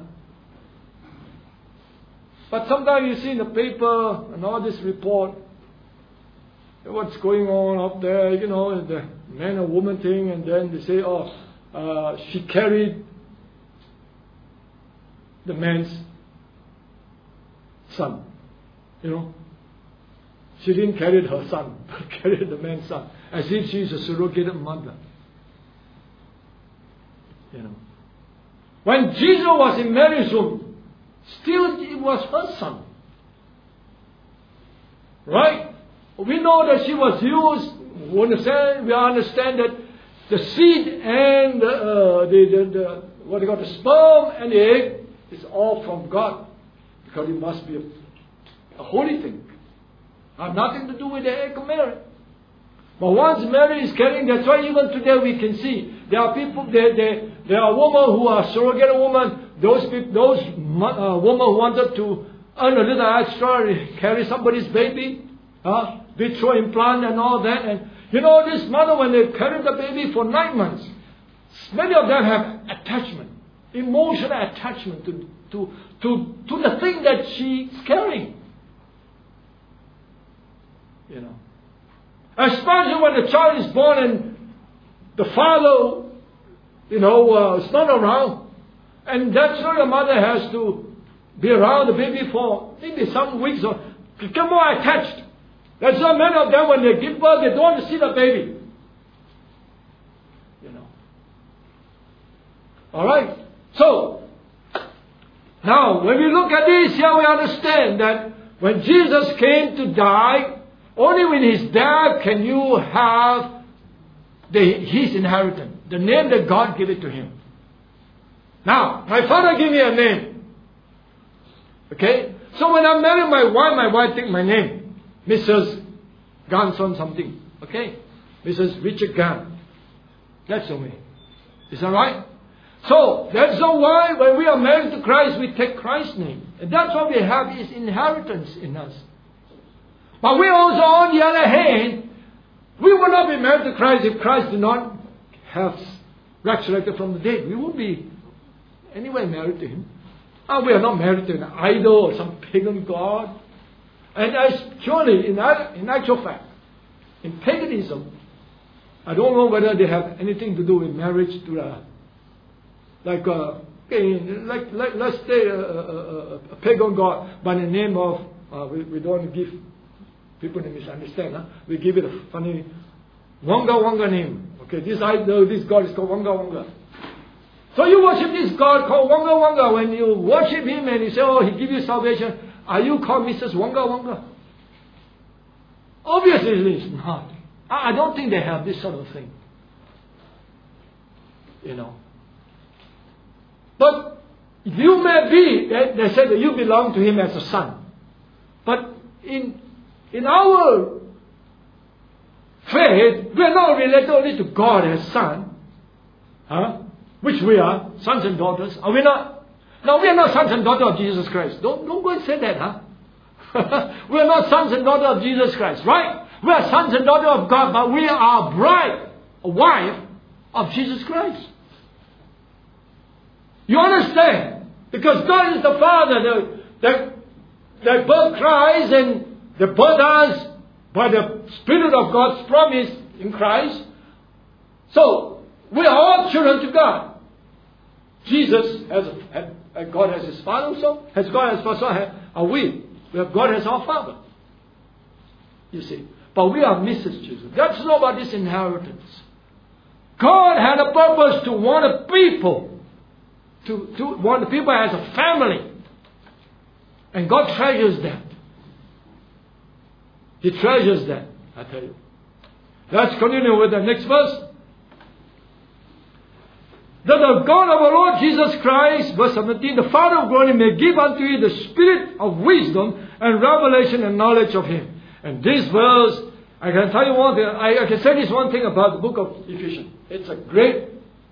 But sometimes you see in the paper and all this report, what's going on up there, you know, the man and woman thing, and then they say, she carried the man's son. You know? She didn't carry her son, but carried the man's son. As if she's a surrogated mother. You know. When Jesus was in Mary's womb, Still, it was her son. Right? We know that she was used. We understand that the seed and the sperm and the egg is all from God. Because it must be a holy thing. Have nothing to do with the egg of Mary. But once Mary is carrying, that's why even today we can see there are people, there are women who are surrogate women, those women who wanted to earn a little extra, carry somebody's baby, vitro implant and all that. And you know, this mother, when they carried the baby for 9 months, many of them have attachment, emotional attachment to the thing that she's carrying. You know. Especially when the child is born and the father, is not around. And that's why the mother has to be around the baby for maybe some weeks or become more attached. That's why many of them, when they give birth, they don't want to see the baby. You know. Alright. So, now, when we look at this, here we understand that when Jesus came to die, only with His death can you have His inheritance. The name that God gave it to Him. Now, my father gave me a name. Okay? So when I marry my wife take my name. Mrs. Ganson something. Okay? Mrs. Richard Gan. That's the way. Is that right? So, that's why when we are married to Christ, we take Christ's name. And that's what we have His inheritance in us. But we also, on the other hand, we will not be married to Christ if Christ did not have resurrected from the dead. We won't be anyway married to Him. And we are not married to an idol or some pagan god. And surely, in actual fact, in paganism, I don't know whether they have anything to do with marriage to let's say a pagan god by the name of, we don't want to give people to misunderstand. We give it a funny Wanga Wanga name. Okay, this god is called Wanga Wanga. So you worship this god called Wanga Wanga. When you worship him and you say, oh, he gives you salvation, are you called Mrs. Wanga Wanga? Obviously it is not. I don't think they have this sort of thing. You know. But you may be, they say that you belong to him as a son. But in our faith, we are not related only to God as son. Which we are, sons and daughters. Are we not? No, we are not sons and daughters of Jesus Christ. Don't go and say that, we are not sons and daughters of Jesus Christ, right? We are sons and daughters of God, but we are a bride, a wife of Jesus Christ. You understand? Because God is the Father that birthed Christ and that birthed us by the Spirit of God's promise in Christ. So, we are all children to God. Jesus God has His Father also. Has God has Father? Are we? God has our Father. You see. But we are Mrs. Jesus. That's not about this inheritance. God had a purpose to want a people. To want the people as a family. And God treasures that. He treasures that. I tell you. Let's continue with the next verse. That the God of our Lord Jesus Christ, verse 17, the Father of glory may give unto you the spirit of wisdom and revelation and knowledge of Him. And this verse, I can tell you one thing, I can say this one thing about the book of Ephesians. It's a great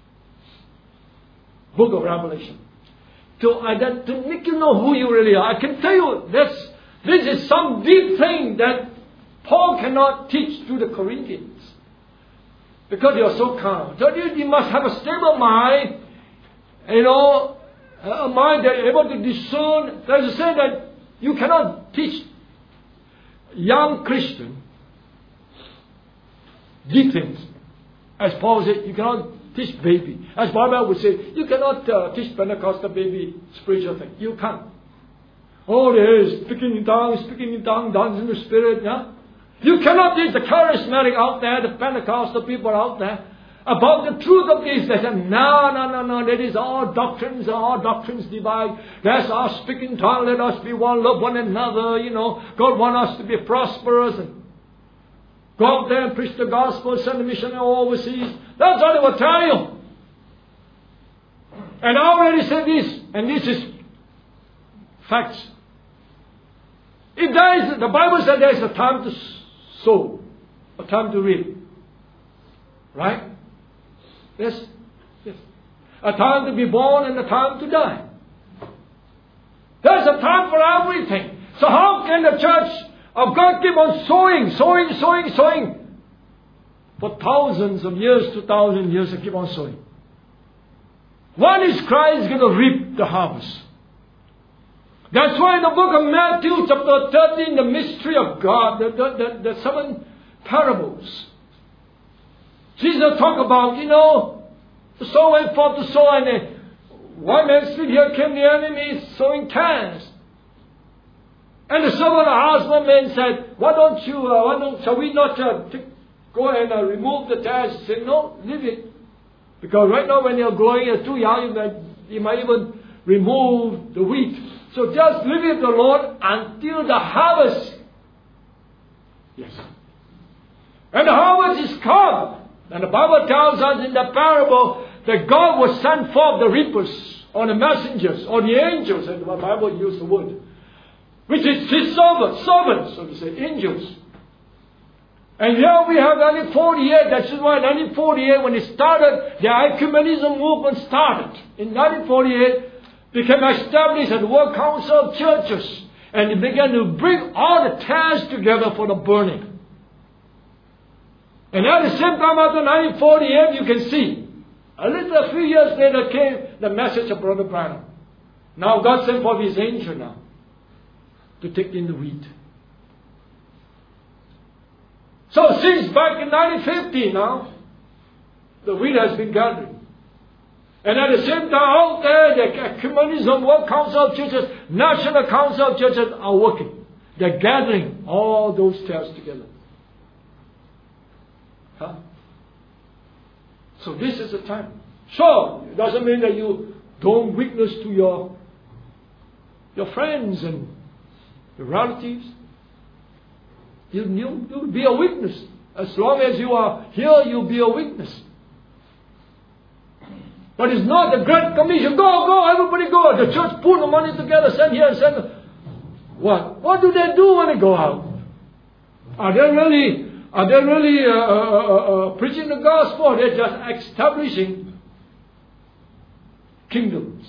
book of Revelation. To make you know who you really are. I can tell you this is some deep thing that Paul cannot teach to the Corinthians. Because they are so calm. So you must have a stable mind, a mind that is able to discern. There's a saying that you cannot teach young Christian deep things. As Paul said, you cannot teach baby. As Bible would say, you cannot teach Pentecostal baby spiritual things. You can't. Oh, there is speaking in tongues, dance in the Spirit. Yeah? You cannot teach the charismatic out there, the Pentecostal people out there. about the truth of this. They said, no, that is all doctrines divide. That's our speaking tongue, let us be one, love one another, God wants us to be prosperous and go out there and preach the gospel, send a missionary overseas. That's what they will tell you. And I already said this, and this is facts. If there is, the Bible said there is a time to sow, a time to reap. Right? Yes. A time to be born and a time to die. There's a time for everything. So how can the church of God keep on sowing for thousands of years, 2,000 years, and keep on sowing? When is Christ going to reap the harvest? That's why in the book of Matthew chapter 13, the mystery of God, the 7 parables, Jesus talked about, the sower went forth to sow, and one man stood here, came the enemy, sowing tares. And the servant asked one man, said, shall we not go and remove the tares? He said, no, leave it. Because right now when you're growing, you're too young, you might even remove the wheat. So just leave it, the Lord, until the harvest. Yes. And the harvest is come. And the Bible tells us in the parable that God will send forth the reapers, or the messengers, or the angels, and the Bible used the word, which is His servants, so to say, angels. And here we have 1948, that's why 1948, when it started, the ecumenism movement started. In 1948, became established at the World Council of Churches, and it began to bring all the tares together for the burning. And at the same time, after 1948, you can see, a few years later came the message of Brother Branham. Now God sent forth His angel now to take in the wheat. So since back in 1950 now, the wheat has been gathering. And at the same time, out there, the ecumenism, World Council of Churches, National Council of Churches are working. They're gathering all those tares together. Huh? So this is the time. Sure, it doesn't mean that you don't witness to your friends and your relatives. You'll be a witness. As long as you are here, you'll be a witness. But it's not the Great Commission. Go, everybody go. The church put the money together, send here and send. What? What do they do when they go out? Are they really preaching the gospel? They're just establishing kingdoms.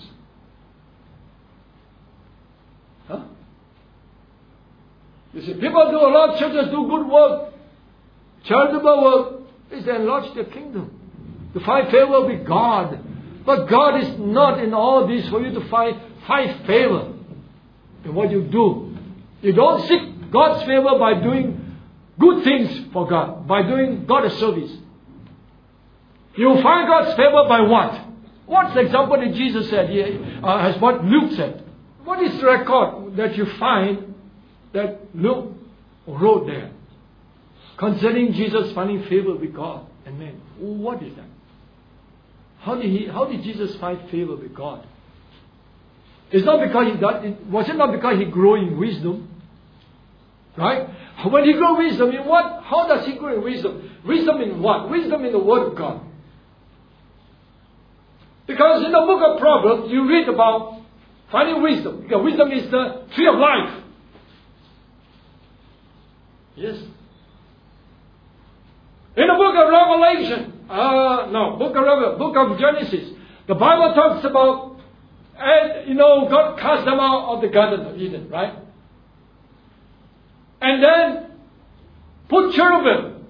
Huh? You see, people do, a lot of churches do good work, charitable work, is to enlarge their kingdom, to find favor with God. But God is not in all this for you to find favor in what you do. You don't seek God's favor by doing good things for God, by doing God a service. You find God's favor by what? What's the example that Jesus said here, as what Luke said? What is the record that you find that Luke wrote there concerning Jesus finding favor with God and men? What is that? How did Jesus find favor with God? It's not because was it not because he grew in wisdom? Right? When he grew wisdom in what? How does he grow in wisdom? Wisdom in what? Wisdom in the Word of God. Because in the book of Proverbs, you read about finding wisdom. Because wisdom is the tree of life. Yes. In the book of Revelation, book of Genesis, the Bible talks about, God cast them out of the Garden of Eden, right? And then put cherubim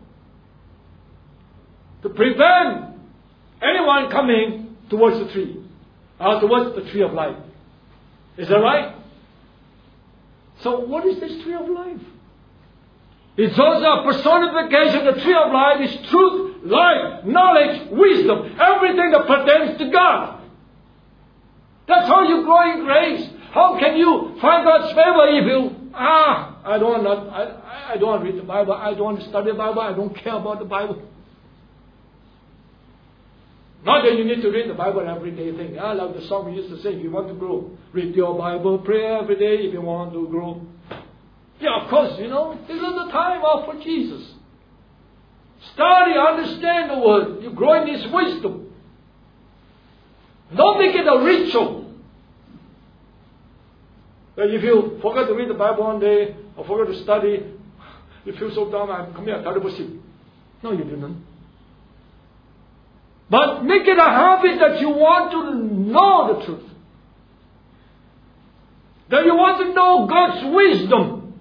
to prevent anyone coming towards the tree, towards the tree of life. Is that right? So what is this tree of life? It's also a personification. The tree of life is truth, life, knowledge, wisdom, everything that pertains to God. That's how you grow in grace. How can you find God's favor if you, I don't want to read the Bible, I don't want to study the Bible, I don't care about the Bible. Not that you need to read the Bible every day thing. I love the song we used to sing. If you want to grow, read your Bible, pray every day if you want to grow. Yeah, of course, this is the time out for Jesus. Study, understand the Word. You grow in His wisdom. Don't make it a ritual. But if you forget to read the Bible one day, or forget to study, you feel so down, I'm coming a terrible sin. No, you didn't. But make it a habit that you want to know the truth. That you want to know God's wisdom.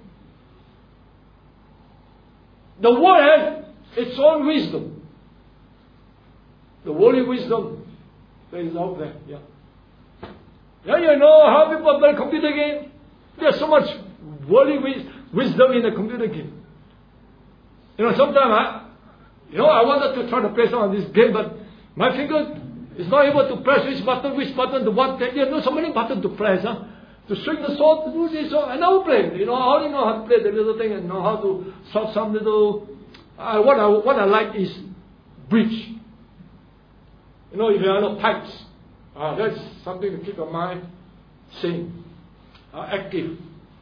The Word has its own wisdom. The worldly wisdom that is out there. Yeah. You know how people play computer game? There's so much worldly wisdom in the computer game. Sometimes I wanted to try to play some of this game, but my finger is not able to press which button, the what. So many buttons to press, to swing the sword, to do this. I never play. I only know how to play the little thing and know how to solve some little. What I like is bridge. If you know pipes, that's something to keep your mind sane, active.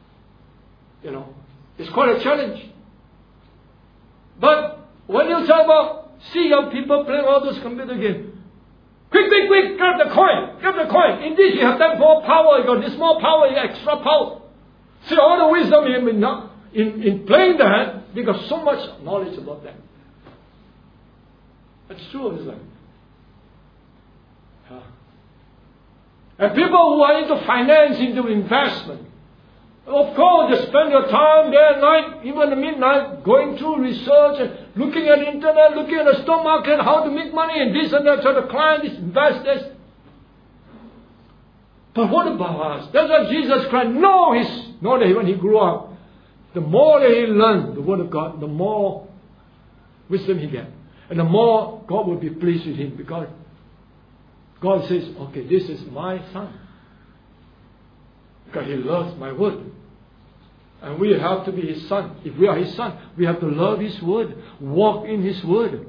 It's quite a challenge. But when you talk about see young people playing all those computer games, quick, grab the coin. In this you have that more power, you got this more power, extra power. See all the wisdom in playing that, they got so much knowledge about that. That's true, isn't it? And people who are into finance, into investment, of course, they spend your time day and night, even at midnight, going through research and looking at the internet, looking at the stock market, how to make money and this and that, so the client is investors. But what about us? That's why Jesus Christ know that when He grew up, the more that He learned the Word of God, the more wisdom He gets. And the more God will be pleased with Him, because God says, okay, this is my son. Because He loves my Word. And we have to be His son. If we are His son, we have to love His Word, walk in His Word.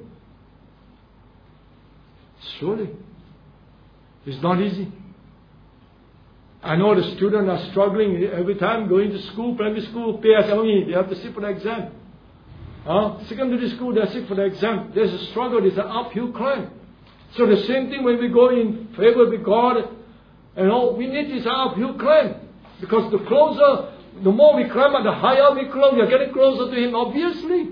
Surely, it's not easy. I know the students are struggling every time going to school, primary school, PSLE, they have to sit for the exam. Secondary school, they sit for the exam. There's a struggle, there's an uphill climb. So the same thing when we go in favor with God, we need this uphill climb. Because the more we climb, the higher we climb, we are getting closer to Him, obviously.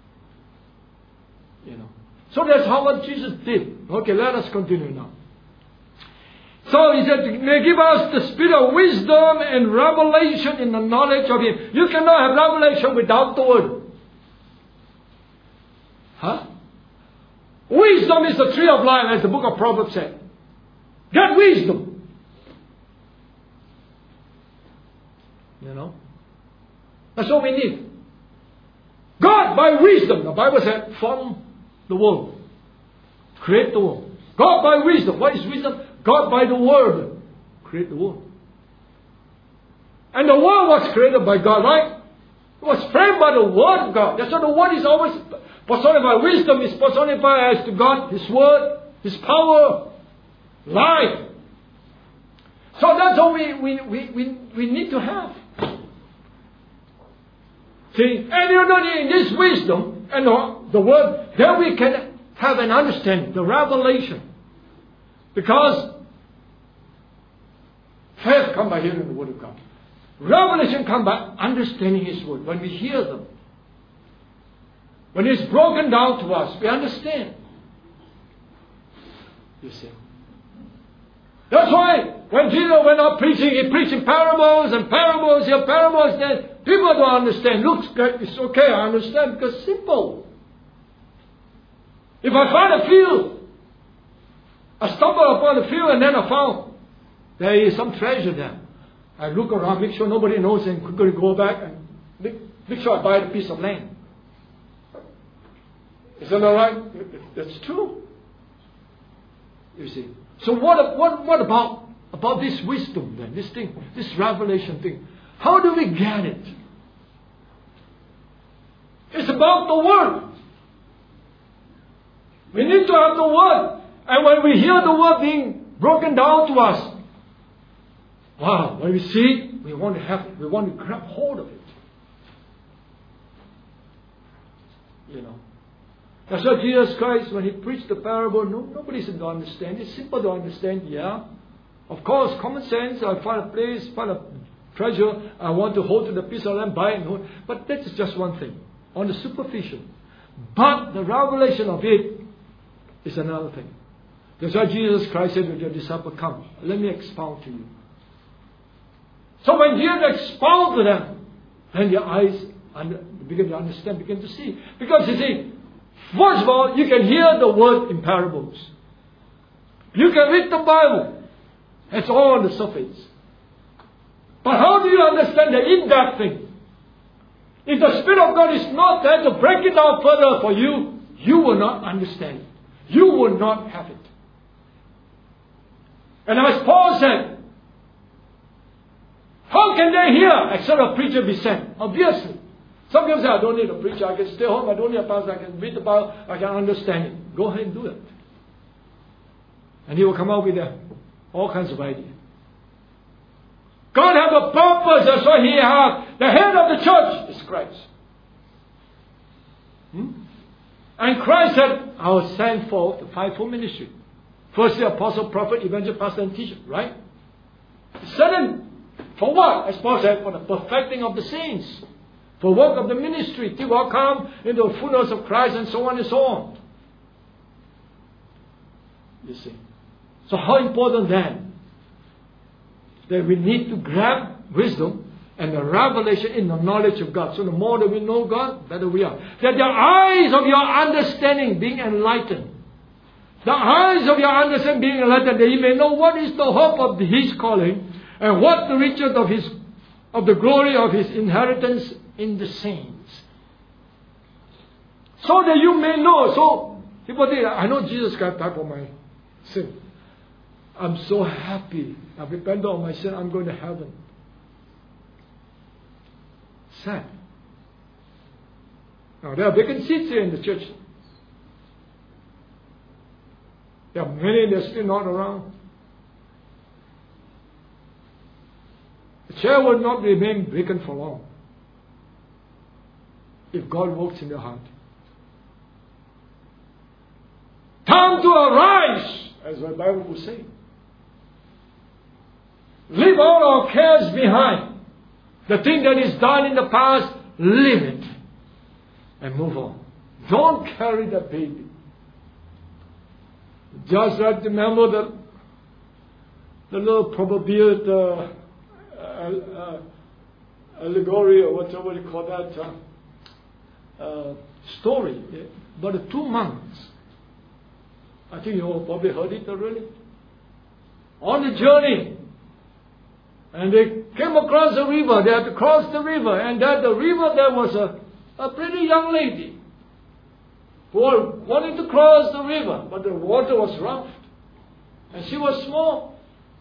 So that's how what Jesus did. Okay, let us continue now. So He said, may give us the spirit of wisdom and revelation in the knowledge of Him. You cannot have revelation without the Word. Wisdom is the tree of life, as the book of Proverbs said. Get wisdom. That's all we need. God, by wisdom, the Bible said, form the world. Create the world. God by wisdom. What is wisdom? God by the Word. Create the world. And the world was created by God, right? It was framed by the Word of God. That's why the Word is always personified. Wisdom is personified as to God, His Word, His power, life. So that's all we need to have. See, and in this wisdom and the Word, then we can have an understanding, the revelation. Because faith comes by hearing the Word of God. Revelation comes by understanding His Word. When we hear them, when it's broken down to us, we understand. You see. That's why when Jesus went out preaching, He preached in parables and parables, then people don't understand. Look, it's okay, I understand, because it's simple. If I find a field, I stumble upon the field and then I found there is some treasure there. I look around, make sure nobody knows, and quickly go back and make sure I buy the piece of land. Isn't that right? That's true. You see. So what about this wisdom then? This thing, this revelation thing. How do we get it? It's about the Word. We need to have the Word. And when we hear the word being broken down to us, wow, when we see it, we want to have it. We want to grab hold of it. You know. That's why Jesus Christ, when He preached the parable, nobody said to understand. It's simple to understand, yeah. Of course, common sense, I find a place, find a treasure, I want to hold to the piece of land, buy it, and hold. But that's just one thing, on the superficial. But the revelation of it is another thing. That's why Jesus Christ said to your disciple, come, let me expound to you. So when Jesus expound to them, then your eyes begin to understand, begin to see. Because you see, first of all, you can hear the word in parables. You can read the Bible. It's all on the surface. But how do you understand the in-depth thing? If the Spirit of God is not there to break it down further for you, you will not understand it. You will not have it. And as Paul said, how can they hear except a preacher be sent? Obviously. Some people say, I don't need a preacher. I can stay home. I don't need a pastor. I can read the Bible. I can understand it. Go ahead and do it. And he will come out with all kinds of ideas. God has a purpose. That's why He has. The head of the church is Christ. And Christ said, I will send forth the fivefold ministry. Firstly, apostle, prophet, evangelist, pastor, and teacher. Right? Sent for what? As Paul said, for the perfecting of the saints. For work of the ministry. Till all come into the fullness of Christ, and so on and so on. You see. So how important then that we need to grab wisdom and the revelation in the knowledge of God. So the more that we know God, the better we are. That the eyes of your understanding being enlightened. The eyes of your understanding being enlightened, that you may know what is the hope of His calling and what the riches of the glory of His inheritance in the saints. So that you may know. So people think, I know Jesus Christ died for my sin. I'm so happy. I've repented of my sin. I'm going to heaven. Sad. Now there are vacant seats here in the church. There are many that are still not around. The chair will not remain vacant for long if God works in your heart. Time to arise, as the Bible will say. Leave all our cares behind. The thing that is done in the past, leave it. And move on. Don't carry the baby. Just like remember the little proverbial allegory, or whatever you call that, story about the two monks. I think you all probably heard it already. On the journey. And they came across the river. They had to cross the river. And at the river there was a pretty young lady who wanted to cross the river. But the water was rough. And she was small.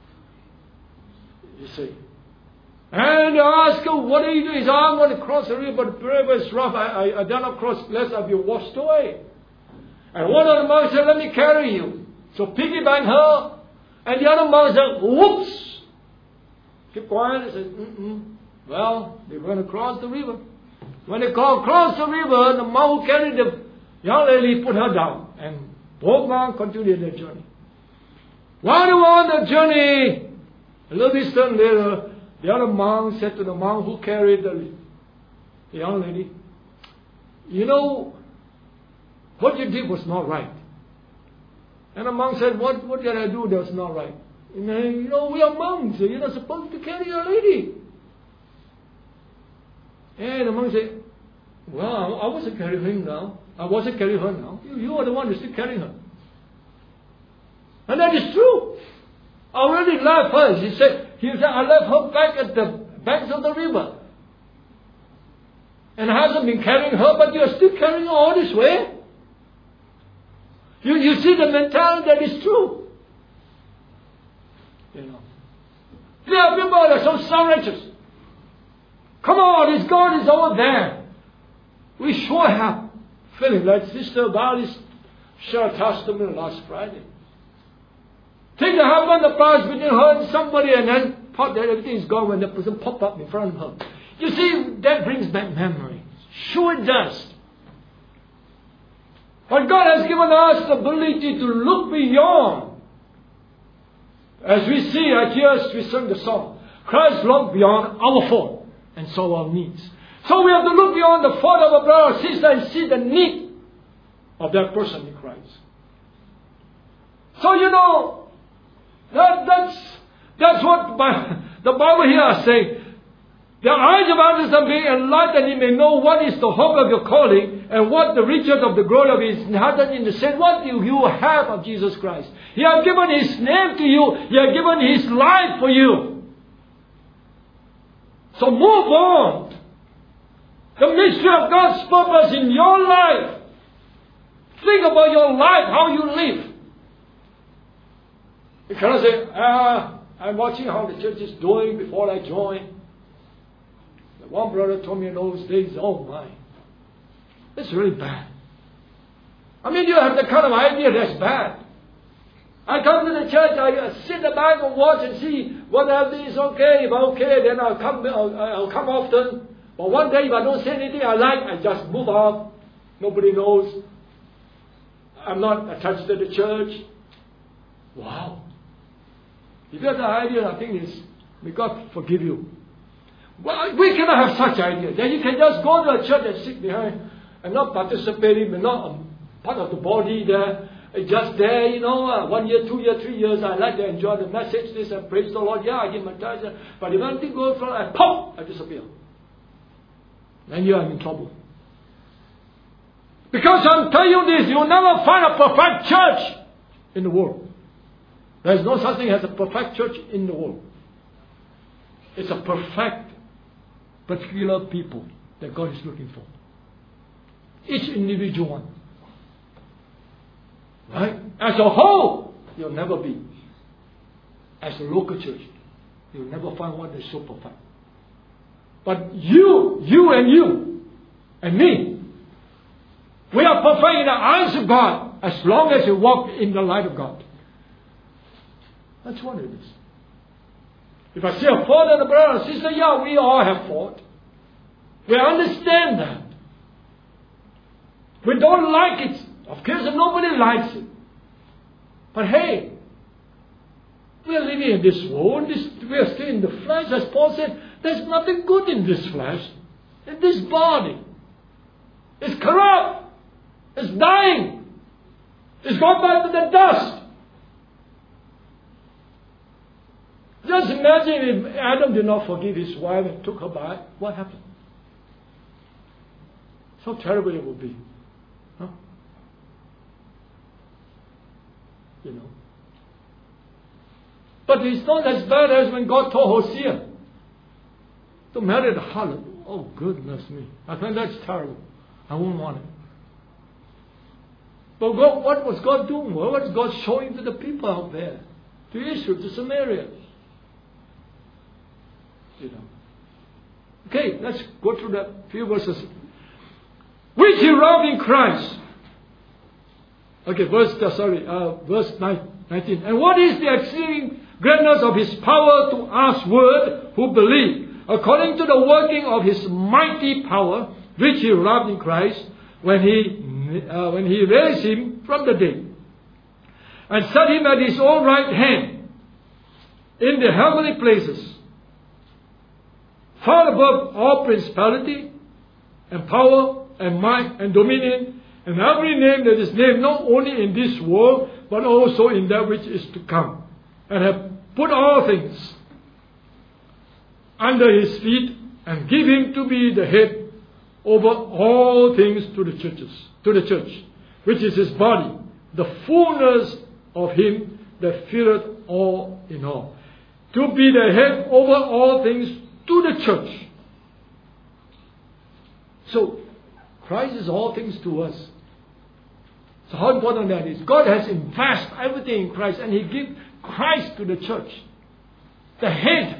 You see. And they asked her, what are you doing? He said, I'm going to cross the river, but the river is rough. I dare not cross lest I be washed away. And one of the monks said, let me carry you. So piggyback her. And the other monk said, whoops. Keep quiet. He said, well, they're going to cross the river. When they crossed the river, the monk who carried the young lady put her down. And both monks continued their journey. While they were on the journey, a little distance later, the other monk said to the monk who carried the young lady, you know, what you did was not right. And the monk said, what did I do that was not right? And you know, we are monks. You're not supposed to carry a lady. And the monk said, well, I wasn't carrying him now. I wasn't carrying her now. You are the one who's still carrying her. And that is true. I already left her. He said, I left her back at the banks of the river. And I hasn't been carrying her, but you are still carrying her all this way. You see the mentality that is true. You know. There are people that are so self-righteous. Come on, this God is over there. We sure have feeling like Sister Bali's shared testimony last Friday. Things that happen in the past between her and somebody, and then thought that everything is gone when the person popped up in front of her. You see, that brings back memory. Sure it does. But God has given us the ability to look beyond. As we see, like here, we sing the song, Christ looked beyond our fault and saw our needs. So we have to look beyond the fault of a brother or sister and see the need of that person in Christ. So you know, that's what the Bible here is saying. The eyes of others are being enlightened, that he may know what is the hope of your calling and what the riches of the glory of his inheritance in the saints. What do you have of Jesus Christ? He has given his name to you. He has given his life for you. So move on. The mystery of God's purpose in your life. Think about your life, how you live. You cannot say, I'm watching how the church is doing before I join. One brother told me in those days, oh my, that's really bad. I mean, you have the kind of idea that's bad. I come to the church, I sit in the back and watch and see whether everything is okay. If okay, then I'll come often. But one day, if I don't say anything I like, I just move off. Nobody knows. I'm not attached to the church. Wow. If you have the idea, I think is, may God forgive you. Well, we cannot have such ideas. Then you can just go to a church and sit behind and not participating, but not part of the body there. Just there, 1 year, 2 years, 3 years, I like to enjoy the message, this, and praise the Lord. Yeah, I give my tithes. But if anything goes wrong, I disappear. Then you are in trouble. Because I'm telling you this, you'll never find a perfect church in the world. There's no such thing as a perfect church in the world. It's a perfect, particular people that God is looking for. Each individual one. Right? As a whole, you'll never be. As a local church, you'll never find one that's so perfect. But you and me, we are perfect in the eyes of God as long as you walk in the light of God. That's what it is. If I see a fault in a brother or sister, yeah, we all have fault. We understand that. We don't like it. Of course, nobody likes it. But hey, we are living in this world. We are still in the flesh. As Paul said, there's nothing good in this flesh, in this body. It's corrupt. It's dying. It's gone back to the dust. Just imagine if Adam did not forgive his wife and took her back. What happened? So terrible it would be. Huh? But it's not as bad as when God told Hosea to marry the harlot. Oh, goodness me. I think that's terrible. I wouldn't want it. But God, what was God doing? What was God showing to the people out there? To Israel, to Samaria? Okay, let's go through the few verses. Which he wrought in Christ. Okay, verse 19. And what is the exceeding greatness of his power to us word who believe, according to the working of his mighty power, which he wrought in Christ, when he raised him from the dead, and set him at his own right hand in the heavenly places, far above all principality and power and might and dominion, and every name that is named, not only in this world, but also in that which is to come, and have put all things under his feet, and give him to be the head over all things to the church, which is his body, the fullness of him that filleth all in all. To be the head over all things to the church. So, Christ is all things to us. So how important that is. God has invested everything in Christ, and he gives Christ to the church. The head.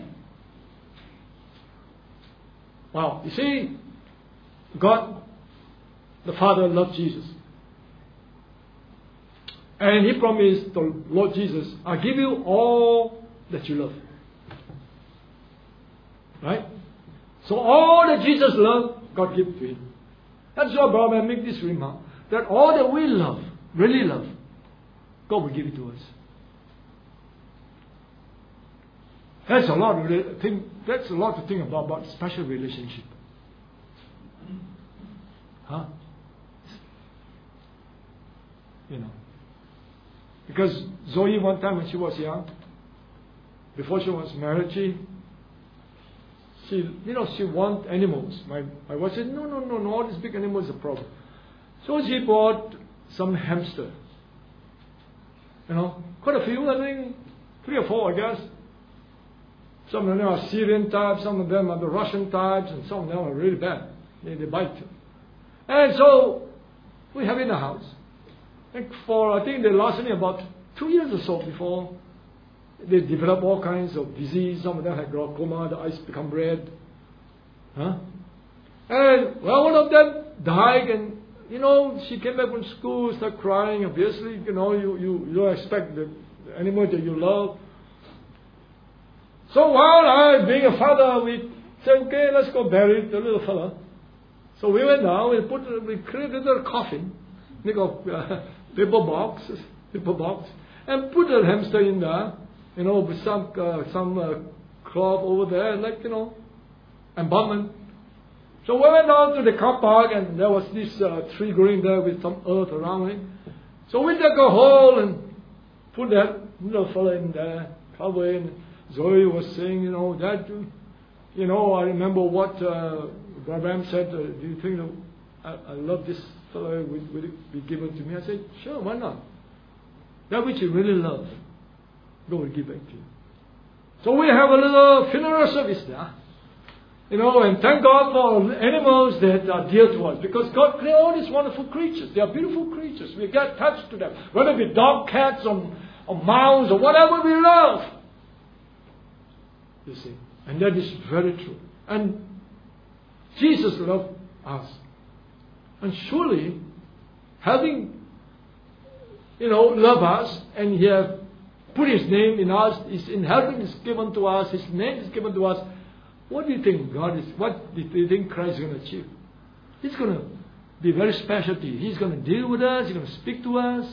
Wow. You see, God, the Father, loved Jesus. And He promised, the Lord Jesus, I give you all that you love. Right? So all that Jesus loved, God gave to Him. That's why Brother make this remark, that all that we love, really love, God will give it to us. That's a lot to think about special relationship. Huh? You know. Because Zoe, one time when she was young, before she was married, she wanted animals. My wife said, no, all these big animals are a problem. So she bought some hamster. Quite a few, I think 3 or 4, I guess. Some of them are Syrian types, some of them are the Russian types, and some of them are really bad. They bite. And so we have in the house. And I think they lasted about 2 years or so before they develop all kinds of disease. Some of them had glaucoma, the eyes become red. And one of them died, and she came back from school, started crying. Obviously, you don't expect the animal that you love. So while I, being a father, we said, okay, let's go bury the little fella. So we went down, we created a coffin, make of paper box, and put the hamster in there, with some cloth over there, embalmment. So we went down to the car park, and there was this tree growing there with some earth around it. So we dug a hole and put that little fella in there, cover it. Zoe was saying, that, I remember what Brother said, do you think I love this fellow, will it be given to me? I said, sure, why not? That which you really love, God will give back to you. So we have a little funeral service there. And thank God for animals that are dear to us. Because God created all these wonderful creatures. They are beautiful creatures. We get attached to them. Whether it be dog, cats, or mouse, or whatever we love. You see. And that is very true. And Jesus loved us. And surely, having, loved us, and He has put His name in us, His inheritance is given to us, His name is given to us, what do you think what do you think Christ is going to achieve? He's going to be very special to you. He's going to deal with us, He's going to speak to us.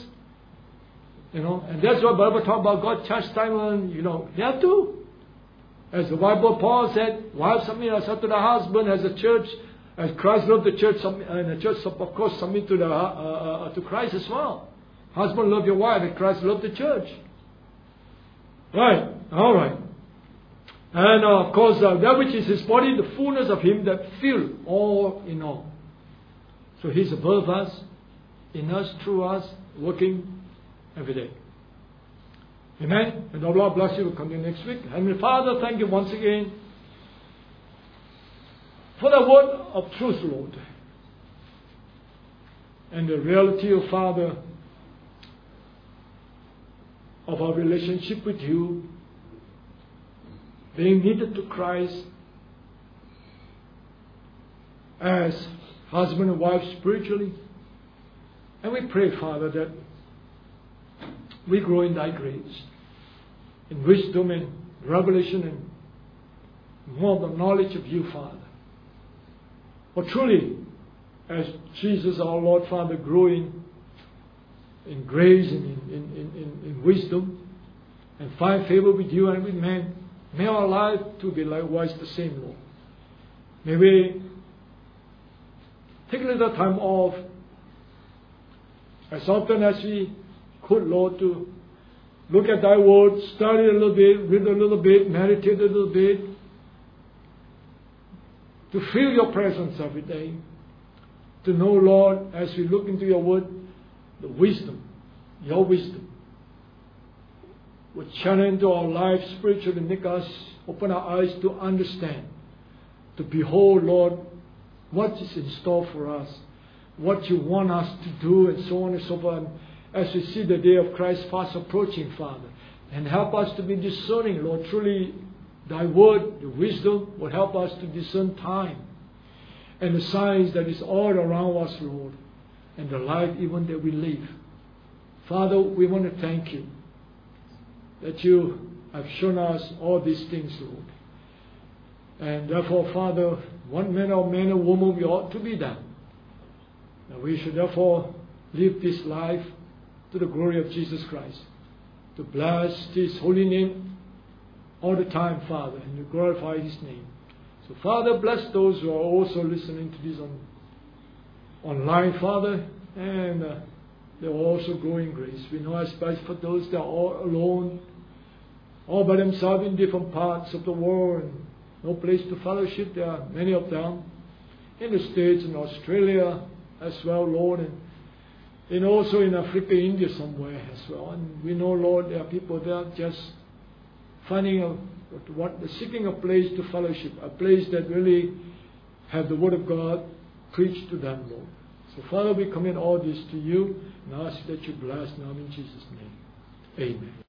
And that's why the Bible talks about God chastisement, you have to. As the Bible, Paul said, wives submit yourself to the husband as a church, as Christ loved the church, and the church, of course, submit to Christ as well. Husband, love your wife, and Christ loved the church. Right, all right. And of course, that which is His body, the fullness of Him that fill all in all. So He's above us, in us, through us, working every day. Amen. And the Lord bless you. We'll continue next week. Heavenly Father, thank you once again for the word of truth, Lord. And the reality of Father, of our relationship with you, being knitted to Christ as husband and wife spiritually. And we pray, Father, that we grow in Thy grace, in wisdom and revelation, and more of the knowledge of you, Father. For truly, as Jesus our Lord, Father, growing in grace and in wisdom, and find favor with you and with men, may our life too be likewise the same, Lord. May we take a little time off, as often as we could, Lord, to look at Thy word, study a little bit, read a little bit, meditate a little bit, to feel your presence every day, to know, Lord, as we look into your word, the wisdom, your wisdom, would channel into our lives spiritually, make us open our eyes to understand, to behold, Lord, what is in store for us, what you want us to do, and so on and so forth, as we see the day of Christ fast approaching, Father. And help us to be discerning, Lord. Truly, Thy word, the wisdom, will help us to discern time and the signs that is all around us, Lord, and the life even that we live. Father, we want to thank you that you have shown us all these things, Lord. And therefore, Father, what manner of man or woman we ought to be done. And we should therefore live this life to the glory of Jesus Christ, to bless His holy name all the time, Father, and to glorify His name. So, Father, bless those who are also listening to this online, Father, and they will also grow in grace. We know, especially for those that are all alone, all by themselves in different parts of the world, and no place to fellowship. There are many of them in the States, in Australia as well, Lord, and also in Africa, India somewhere as well. And we know, Lord, there are people there just seeking a place to fellowship, a place that really have the Word of God preached to them, Lord. So, Father, we commit all this to you and ask that you bless now in Jesus' name. Amen.